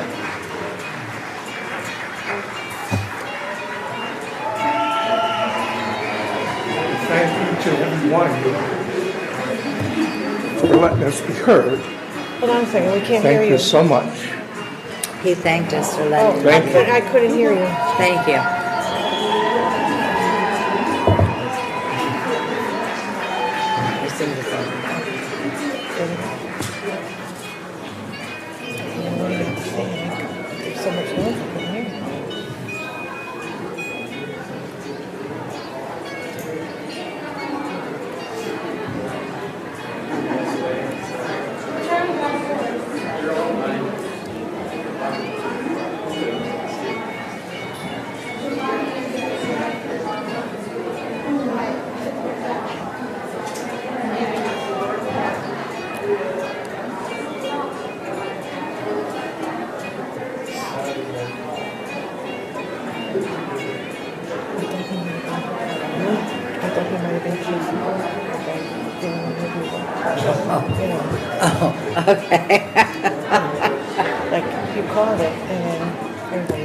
Thank you to everyone for letting us be heard. Hold on a second, we can't hear Thank you. you so much. He thanked us for letting Thank you. I couldn't hear you. Thank you. You sing the song. There's so much noise I couldn't hear. Oh, okay. Like, you called it, and then everybody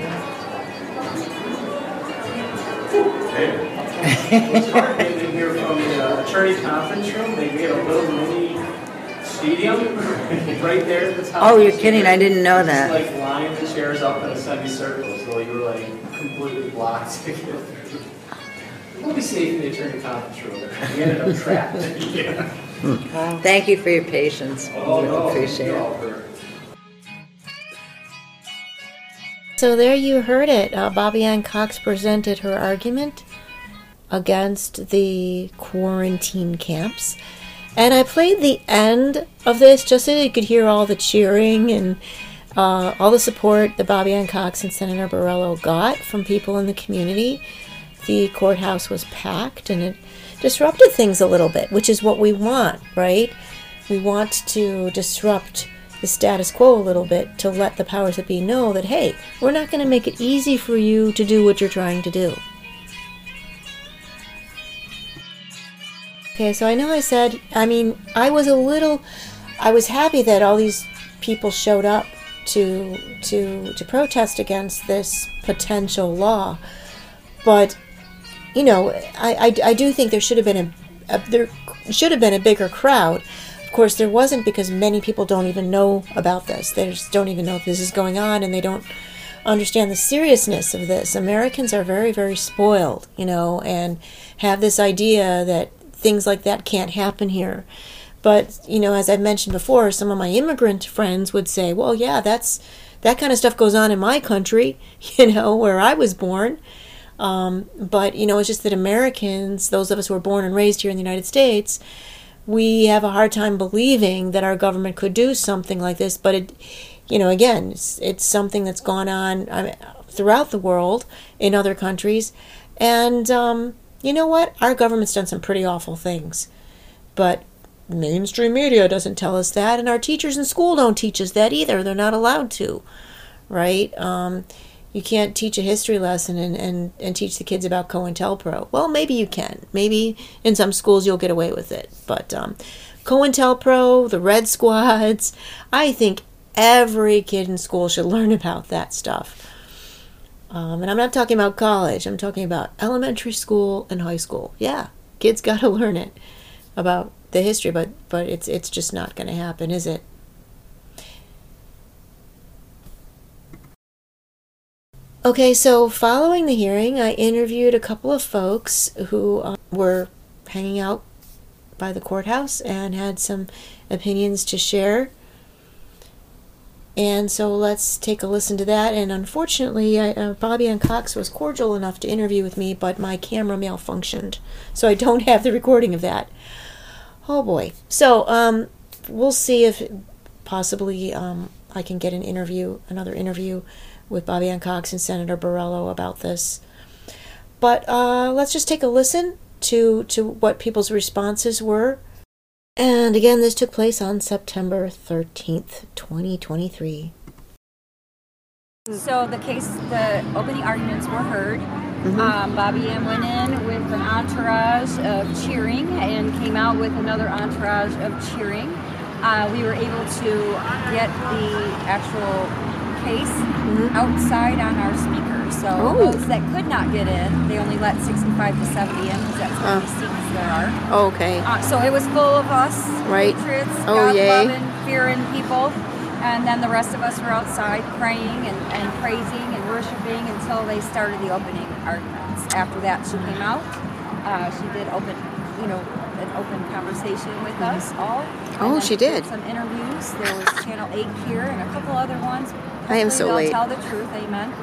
What's hard getting here from the attorney conference room, they made a little mini stadium right there at the top. Oh, you're kidding, I didn't know that. Just like lined the chairs up in a semicircle, so you were like completely blocked to get through. We'll be safe in the attorney conference room. We ended up trapped. Yeah. Thank you for your patience. Oh, no, Appreciate it. So there you heard it. Bobby Ann Cox presented her argument against the quarantine camps. And I played the end of this just so you could hear all the cheering and all the support that Bobby Ann Cox and Senator Borrello got from people in the community. The courthouse was packed, and it disrupted things a little bit, which is what we want, right? We want to disrupt the status quo a little bit to let the powers that be know that, hey, we're not going to make it easy for you to do what you're trying to do. Okay, so I know I said, I was happy that all these people showed up to protest against this potential law, but I do think there should have been a bigger crowd. Of course, there wasn't, because many people don't even know about this. They just don't even know if this is going on, and they don't understand the seriousness of this. Americans are very, very spoiled, and have this idea that things like that can't happen here. But, as I've mentioned before, some of my immigrant friends would say, well, yeah, that kind of stuff goes on in my country, where I was born. But, it's just that Americans, those of us who are born and raised here in the United States, we have a hard time believing that our government could do something like this. But, it's something that's gone on throughout the world in other countries. And, you know what? Our government's done some pretty awful things. But mainstream media doesn't tell us that, and our teachers in school don't teach us that either. They're not allowed to, right? You can't teach a history lesson and teach the kids about COINTELPRO. Well, maybe you can. Maybe in some schools you'll get away with it. But COINTELPRO, the Red Squads, I think every kid in school should learn about that stuff. And I'm not talking about college. I'm talking about elementary school and high school. Yeah, kids got to learn it about the history, but it's just not going to happen, is it? Okay, so following the hearing, I interviewed a couple of folks who were hanging out by the courthouse and had some opinions to share. And so let's take a listen to that. And unfortunately, Bobby Ann Cox was cordial enough to interview with me, but my camera malfunctioned, so I don't have the recording of that. Oh boy. So we'll see if possibly I can get another interview with Bobby Ann Cox and Senator Borrello about this. But let's just take a listen to what people's responses were. And again, this took place on September 13th, 2023. So the opening arguments were heard. Bobby Ann went in with an entourage of cheering and came out with another entourage of cheering. We were able to get the actual case outside on our speakers. So those that could not get in, they only let 65 to 70 in because that's how many seats there are. Oh, okay. So it was full of us, right? Patriots, yay. God-loving, fearing people. And then the rest of us were outside praying and praising and worshiping until they started the opening arguments. After that, she came out. She did an open conversation with us all. Oh, she did. Some interviews. There was Channel 8 here and a couple other ones. I am so late. They'll tell the truth. Amen.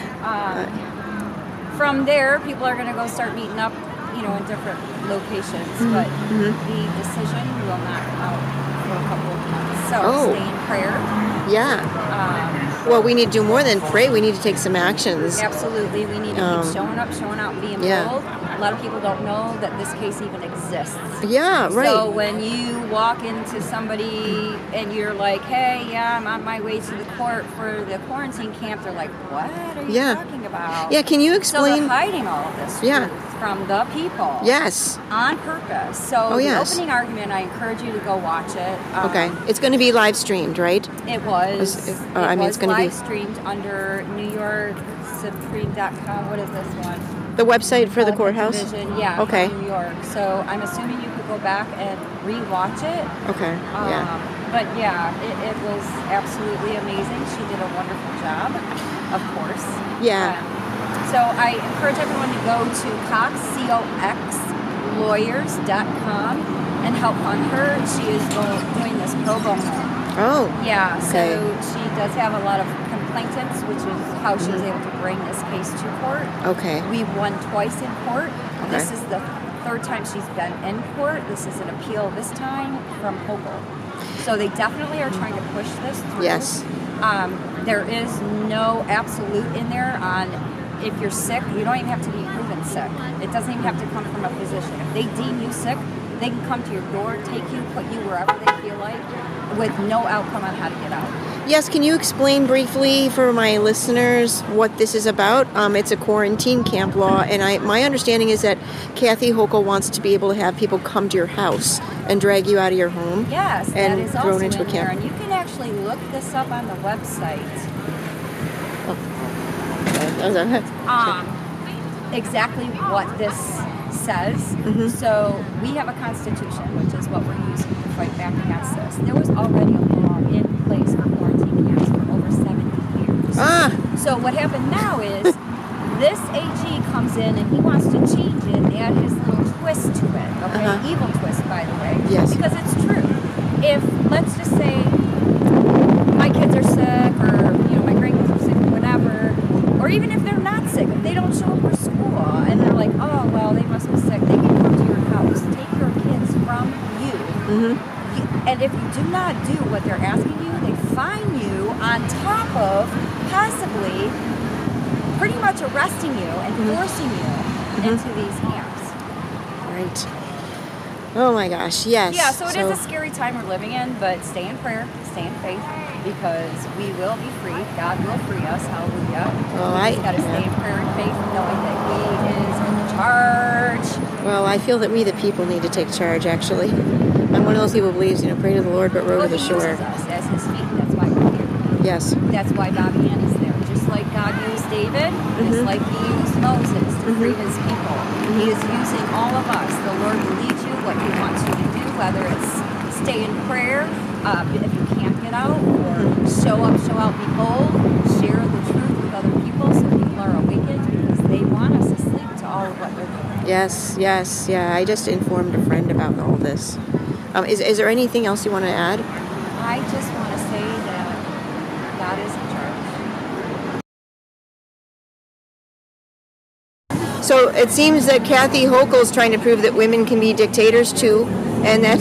From there, people are going to go start meeting up, in different locations. But the decision will not come out for a couple of months. So stay in prayer. Yeah. Well, we need to do more than pray. We need to take some actions. Absolutely. We need to keep showing up, and being bold. A lot of people don't know that this case even exists. Yeah, right. So when you walk into somebody and you're like, hey, I'm on my way to the court for the quarantine camp, they're like, what are you talking about? Yeah, can you explain? So they're hiding all of this truth from the people. Yes. On purpose. So the opening argument, I encourage you to go watch it. Okay. It's going to be live streamed, right? It was. It's going to be live streamed under NewYorkSupreme.com. What is this one? The website for the courthouse? Division, yeah, okay. New York. So I'm assuming you could go back and re-watch it. Okay, But yeah, it was absolutely amazing. She did a wonderful job, of course. Yeah. So I encourage everyone to go to CoxLawyers.com and help fund her. She is doing this pro bono. Oh. Yeah, okay. So she does have a lot of complainants, which is how she was able to bring this case to court. Okay. We won twice in court. Okay. This is the third time she's been in court. This is an appeal this time from Hochul. So they definitely are trying to push this through. Yes. There is no absolute in there on if you're sick. You don't even have to be proven sick. It doesn't even have to come from a physician. If they deem you sick, they can come to your door, take you, put you wherever they feel like, with no outcome on how to get out. Yes, can you explain briefly for my listeners what this is about? It's a quarantine camp law, and my understanding is that Kathy Hochul wants to be able to have people come to your house and drag you out of your home. Yes, and that is thrown also into in a there, camp. and you can actually look this up on the website. Exactly what this says. Mm-hmm. So we have a constitution, which is what we're using to fight back against this. There was already a law in place for quarantine camps for over 70 years. So what happened now is this AG comes in and he wants to change it and add his little twist to it. Okay, evil twist, by the way. Yes. Because it's true. If, let's just say, my kids are sick, or my grandkids are sick, or whatever, or even if they're not sick, if they don't show up for school and they're like, oh well, they must be sick, they can come to your house, take your kids from you, and if you do not do what they're asking you, they fine you on top of possibly pretty much arresting you and forcing you into these camps. Right. Oh my gosh, yes. Yeah, so it is a scary time we're living in, but stay in prayer, stay in faith, because we will be free. God will free us. Hallelujah. Well, we just got to stay in prayer and faith, knowing that He is in charge. Well, I feel that we, the people, need to take charge, actually. I'm one of those people who believes, pray to the Lord, but row to the shore. He uses us as His feet. That's why we're here. Yes. That's why Bobby Ann is there. Just like God used David, just like He used Moses to free His people. He is using all of us. The Lord will lead you what He wants you to do, whether it's stay in prayer, if you can't get out, or show up, be bold, share the truth with other people so people are awakened, because they want us asleep to all of what they're doing. Yes, yeah. I just informed a friend about all this. Is there anything else you want to add? I just want to say that God is in charge. So it seems that Kathy Hochul is trying to prove that women can be dictators too, and that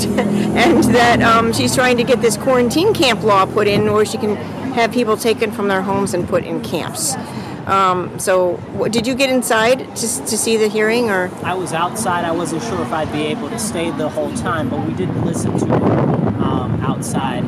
she's trying to get this quarantine camp law put in where she can have people taken from their homes and put in camps. So did you get inside to see the hearing, or? I was outside. I wasn't sure if I'd be able to stay the whole time, but we did listen to it outside.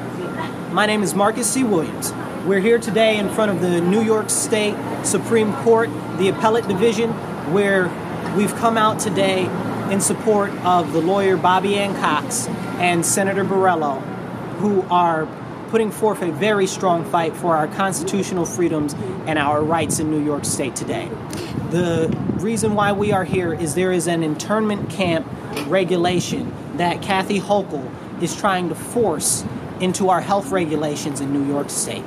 My name is Marcus C. Williams. We're here today in front of the New York State Supreme Court, the Appellate Division, where we've come out today in support of the lawyer Bobby Ann Cox and Senator Borrello, who are putting forth a very strong fight for our constitutional freedoms and our rights in New York State today. The reason why we are here is there is an internment camp regulation that Kathy Hochul is trying to force into our health regulations in New York State.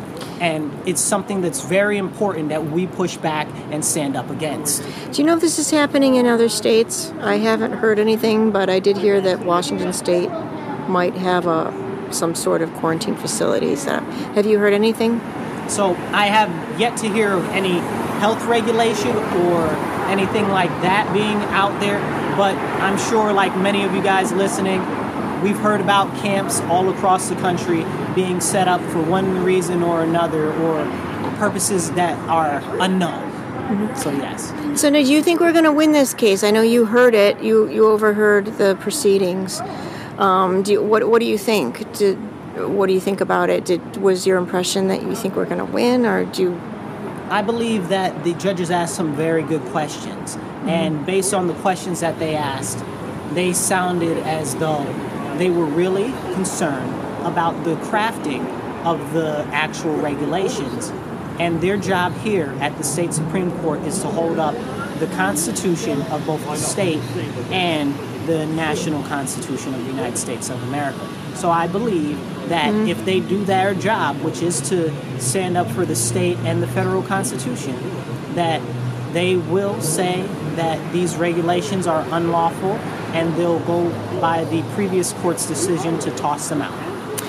And it's something that's very important that we push back and stand up against. Do you know if this is happening in other states? I haven't heard anything, but I did hear that Washington State might have some sort of quarantine facility set up. Have you heard anything? So I have yet to hear of any health regulation or anything like that being out there, but I'm sure, like many of you guys listening, we've heard about camps all across the country being set up for one reason or another, or purposes that are unknown. So yes. So do you think we're going to win this case? I know you heard it. You overheard the proceedings. What do you think? What do you think about it? Was your impression that you think we're going to win, or do you? I believe that the judges asked some very good questions, and based on the questions that they asked, they sounded as though they were really concerned about the crafting of the actual regulations. And their job here at the state Supreme Court is to hold up the Constitution of both the state and the national Constitution of the United States of America. So I believe that if they do their job, which is to stand up for the state and the federal Constitution, that they will say that these regulations are unlawful, and they'll go by the previous court's decision to toss them out.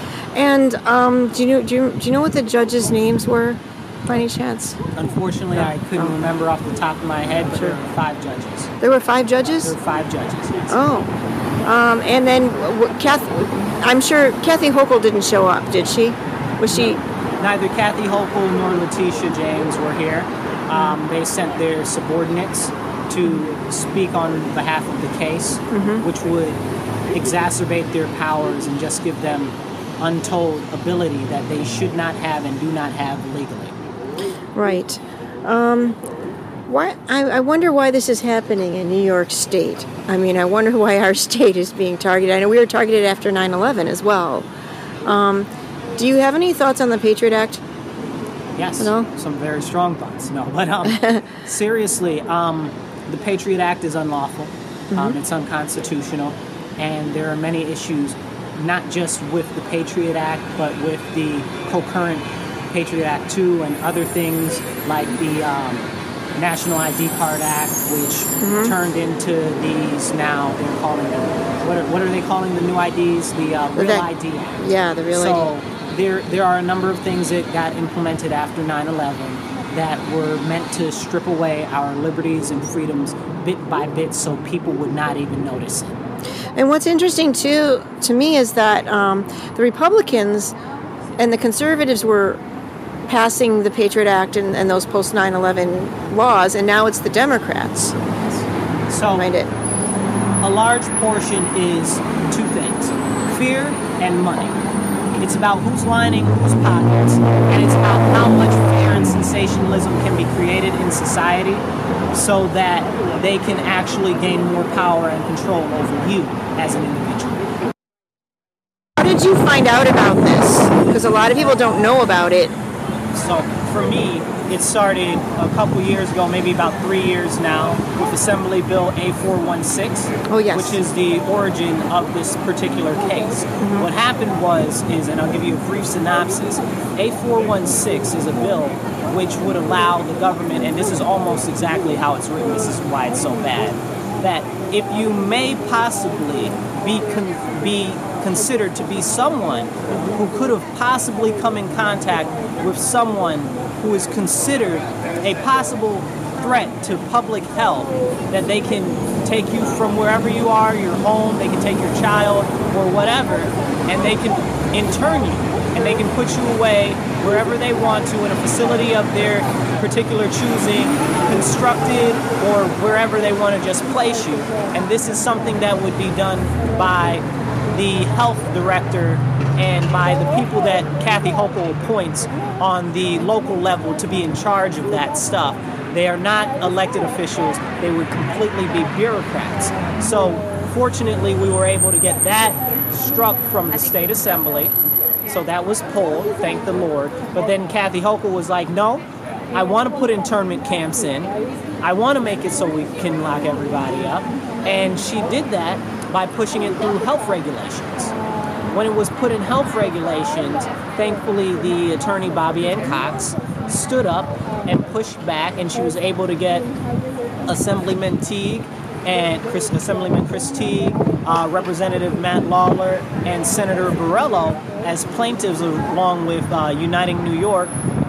And do you know what the judges' names were, by any chance? Unfortunately, I couldn't remember off the top of my head, but there were 5 judges. There were 5 judges? There were 5 judges, yes. Oh. And then I'm sure Kathy Hochul didn't show up, did she? Was she? neither Kathy Hochul nor Letitia James were here. They sent their subordinates to speak on behalf of the case, which would exacerbate their powers and just give them untold ability that they should not have and do not have legally. Right. I wonder why this is happening in New York State. I mean, I wonder why our state is being targeted. I know we were targeted after 9/11 as well. Do you have any thoughts on the Patriot Act? Yes, some very strong thoughts. No, but seriously, the Patriot Act is unlawful. It's unconstitutional, and there are many issues, not just with the Patriot Act, but with the concurrent Patriot Act 2 and other things like the National ID Card Act, which turned into these now, they're calling them, what are they calling the new IDs? The Real ID Act. Yeah, the Real ID. So there are a number of things that got implemented after 9/11 that were meant to strip away our liberties and freedoms bit by bit so people would not even notice it. And what's interesting, too, to me is that the Republicans and the conservatives were passing the Patriot Act and those post 9/11 laws, and now it's the Democrats. So a large portion is two things: fear and money. It's about who's lining whose pockets, and it's about how much fear and sensationalism can be created in society so that they can actually gain more power and control over you as an individual. How did you find out about this? Because a lot of people don't know about it. So for me, it started a couple years ago, maybe about 3 years now, with Assembly Bill A416, which is the origin of this particular case. What happened and I'll give you a brief synopsis, A416 is a bill which would allow the government, and this is almost exactly how it's written, this is why it's so bad, that if you may possibly be considered to be someone who could have possibly come in contact with someone who is considered a possible threat to public health, that they can take you from wherever you are, your home, they can take your child or whatever, and they can intern you, and they can put you away wherever they want to in a facility of their particular choosing, constructed, or wherever they want to just place you. And this is something that would be done by the health director and by the people that Kathy Hochul appoints on the local level to be in charge of that stuff. They are not elected officials. They would completely be bureaucrats. So fortunately, we were able to get that struck from the state assembly. So that was pulled, thank the Lord. But then Kathy Hochul was like, no, I want to put internment camps in. I want to make it so we can lock everybody up. And she did that by pushing it through health regulations. When it was put in health regulations, thankfully the attorney Bobby Ann Cox stood up and pushed back, and she was able to get Assemblyman Teague and Assemblyman Chris Teague, Representative Matt Lawler, and Senator Borrello as plaintiffs, along with Uniting New York,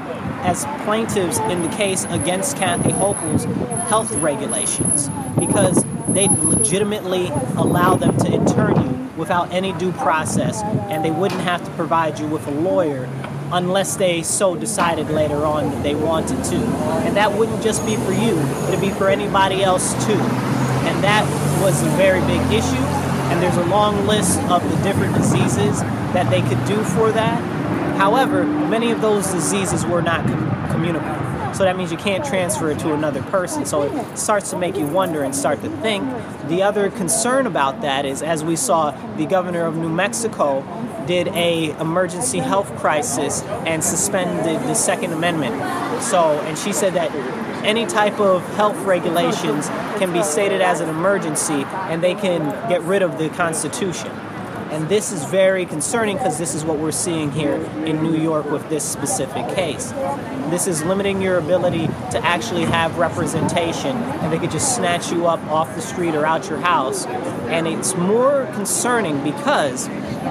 as plaintiffs in the case against Kathy Hochul's health regulations, because they legitimately allow them to intern you without any due process, and they wouldn't have to provide you with a lawyer unless they so decided later on that they wanted to. And that wouldn't just be for you, it'd be for anybody else too. And that was a very big issue, and there's a long list of the different diseases that they could do for that. However, many of those diseases were not communicable. So that means you can't transfer it to another person. So it starts to make you wonder and start to think. The other concern about that is, as we saw, the governor of New Mexico did a emergency health crisis and suspended the Second Amendment. And she said that any type of health regulations can be stated as an emergency and they can get rid of the Constitution. And this is very concerning because this is what we're seeing here in New York with this specific case. This is limiting your ability to actually have representation, and they could just snatch you up off the street or out your house. And it's more concerning because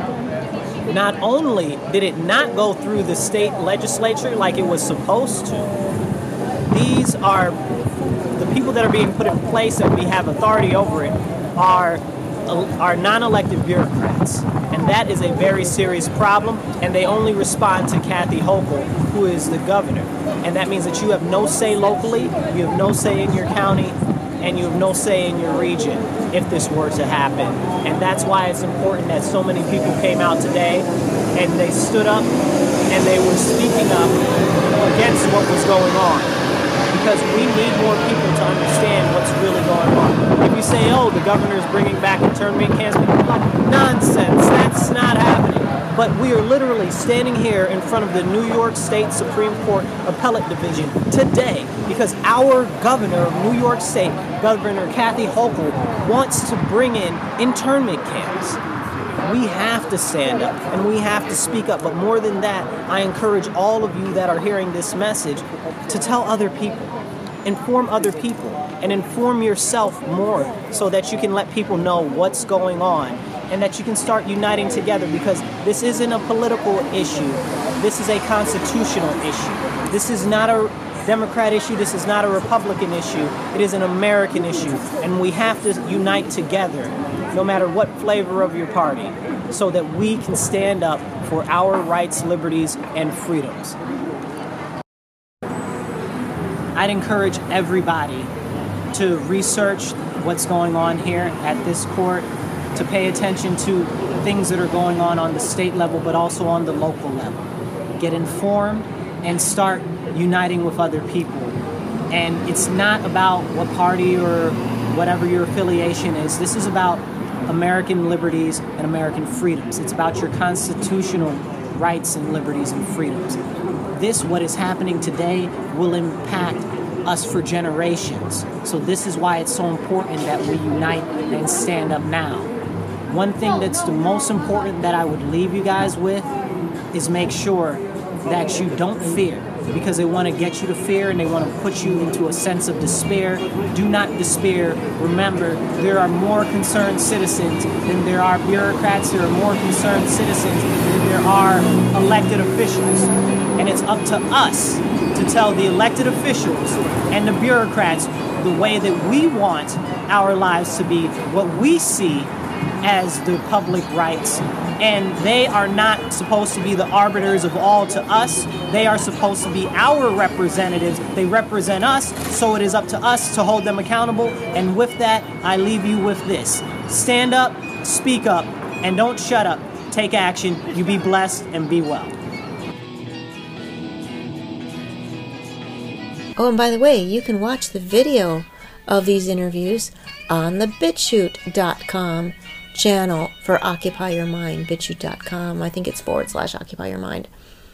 not only did it not go through the state legislature like it was supposed to, these are the people that are being put in place and we have authority over it are are non-elected bureaucrats. And that is a very serious problem, and they only respond to Kathy Hochul, who is the governor. And that means that you have no say locally, you have no say in your county, and you have no say in your region if this were to happen. And that's why it's important that so many people came out today and they stood up and they were speaking up against what was going on. Because we need more people to understand what's really going on. If you say, oh, the governor's bringing back internment camps, people are like, nonsense, that's not happening. But we are literally standing here in front of the New York State Supreme Court Appellate Division today because our governor of New York State, Governor Kathy Hochul, wants to bring in internment camps. We have to stand up and we have to speak up. But more than that, I encourage all of you that are hearing this message to tell other people, inform other people, and inform yourself more so that you can let people know what's going on and that you can start uniting together, because this isn't a political issue. This is a constitutional issue. This is not a Democrat issue. This is not a Republican issue. It is an American issue. And we have to unite together, no matter what flavor of your party, so that we can stand up for our rights, liberties, and freedoms. I'd encourage everybody to research what's going on here at this court, to pay attention to things that are going on the state level, but also on the local level. Get informed and start uniting with other people. And it's not about what party or whatever your affiliation is. This is about American liberties and American freedoms. It's about your constitutional rights and liberties and freedoms. This, what is happening today, will impact us for generations. So this is why it's so important that we unite and stand up now. One thing that's the most important that I would leave you guys with is make sure that you don't fear, because they want to get you to fear and they want to put you into a sense of despair. Do not despair. Remember, there are more concerned citizens than there are bureaucrats. There are more concerned citizens than there are elected officials. And it's up to us to tell the elected officials and the bureaucrats the way that we want our lives to be, what we see as the public rights. And they are not supposed to be the arbiters of all to us. They are supposed to be our representatives. They represent us, so it is up to us to hold them accountable. And with that, I leave you with this. Stand up, speak up, and don't shut up. Take action. You be blessed and be well. Oh, and by the way, you can watch the video of these interviews on the BitChute.com channel for Occupy Your Mind, BitChute.com. I think it's /Occupy Your Mind.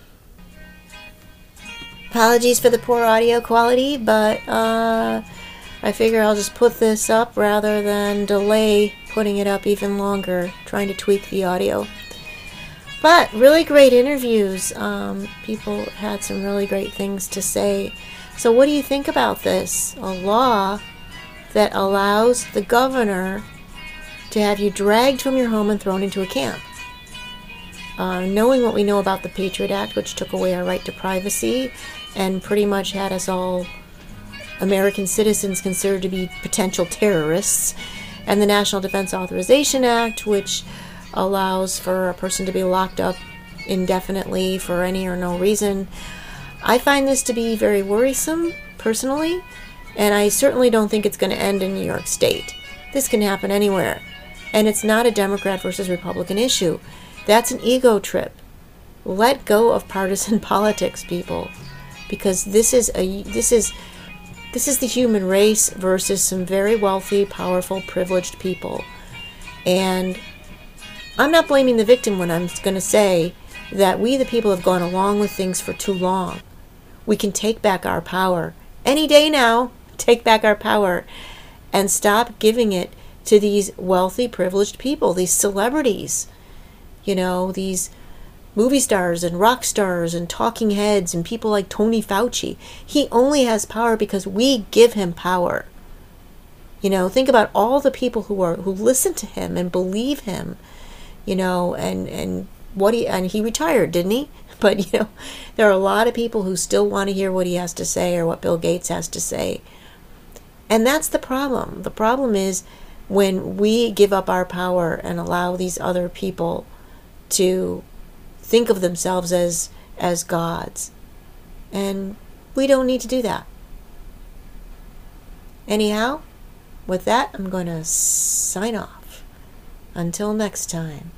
Apologies for the poor audio quality, but I figure I'll just put this up rather than delay putting it up even longer, trying to tweak the audio. But really great interviews. People had some really great things to say. So what do you think about this? A law that allows the governor to have you dragged from your home and thrown into a camp. Knowing what we know about the Patriot Act, which took away our right to privacy and pretty much had us all American citizens considered to be potential terrorists, and the National Defense Authorization Act, which allows for a person to be locked up indefinitely for any or no reason. I find this to be very worrisome, personally, and I certainly don't think it's going to end in New York State. This can happen anywhere. And it's not a Democrat versus Republican issue. That's an ego trip. Let go of partisan politics, people, because this is the human race versus some very wealthy, powerful, privileged people. And I'm not blaming the victim when I'm going to say that we, the people, have gone along with things for too long. We can take back our power. Any day now, take back our power and stop giving it to these wealthy, privileged people, these celebrities, these movie stars and rock stars and talking heads and people like Tony Fauci. He only has power because we give him power. Think about all the people who listen to him and believe him, and he retired, didn't he? But, there are a lot of people who still want to hear what he has to say or what Bill Gates has to say. And that's the problem. The problem is when we give up our power and allow these other people to think of themselves as gods. And we don't need to do that. Anyhow, with that, I'm going to sign off. Until next time.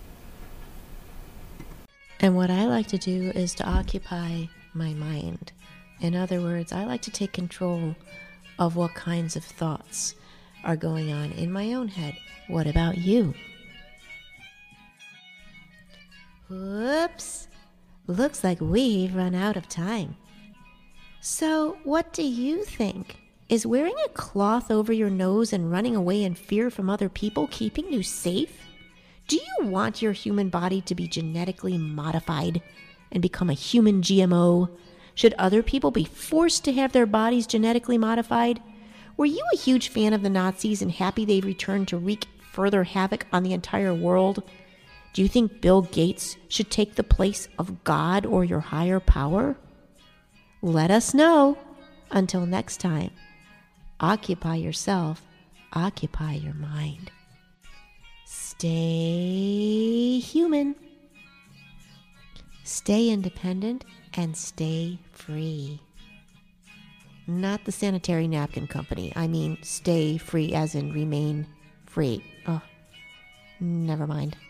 And what I like to do is to occupy my mind. In other words, I like to take control of what kinds of thoughts are going on in my own head. What about you? Whoops. Looks like we've run out of time. So, what do you think? Is wearing a cloth over your nose and running away in fear from other people keeping you safe? Do you want your human body to be genetically modified and become a human GMO? Should other people be forced to have their bodies genetically modified? Were you a huge fan of the Nazis and happy they returned to wreak further havoc on the entire world? Do you think Bill Gates should take the place of God or your higher power? Let us know. Until next time, occupy yourself, occupy your mind. Stay human, stay independent, and stay free. Not the sanitary napkin company. I mean, stay free as in remain free. Oh, never mind.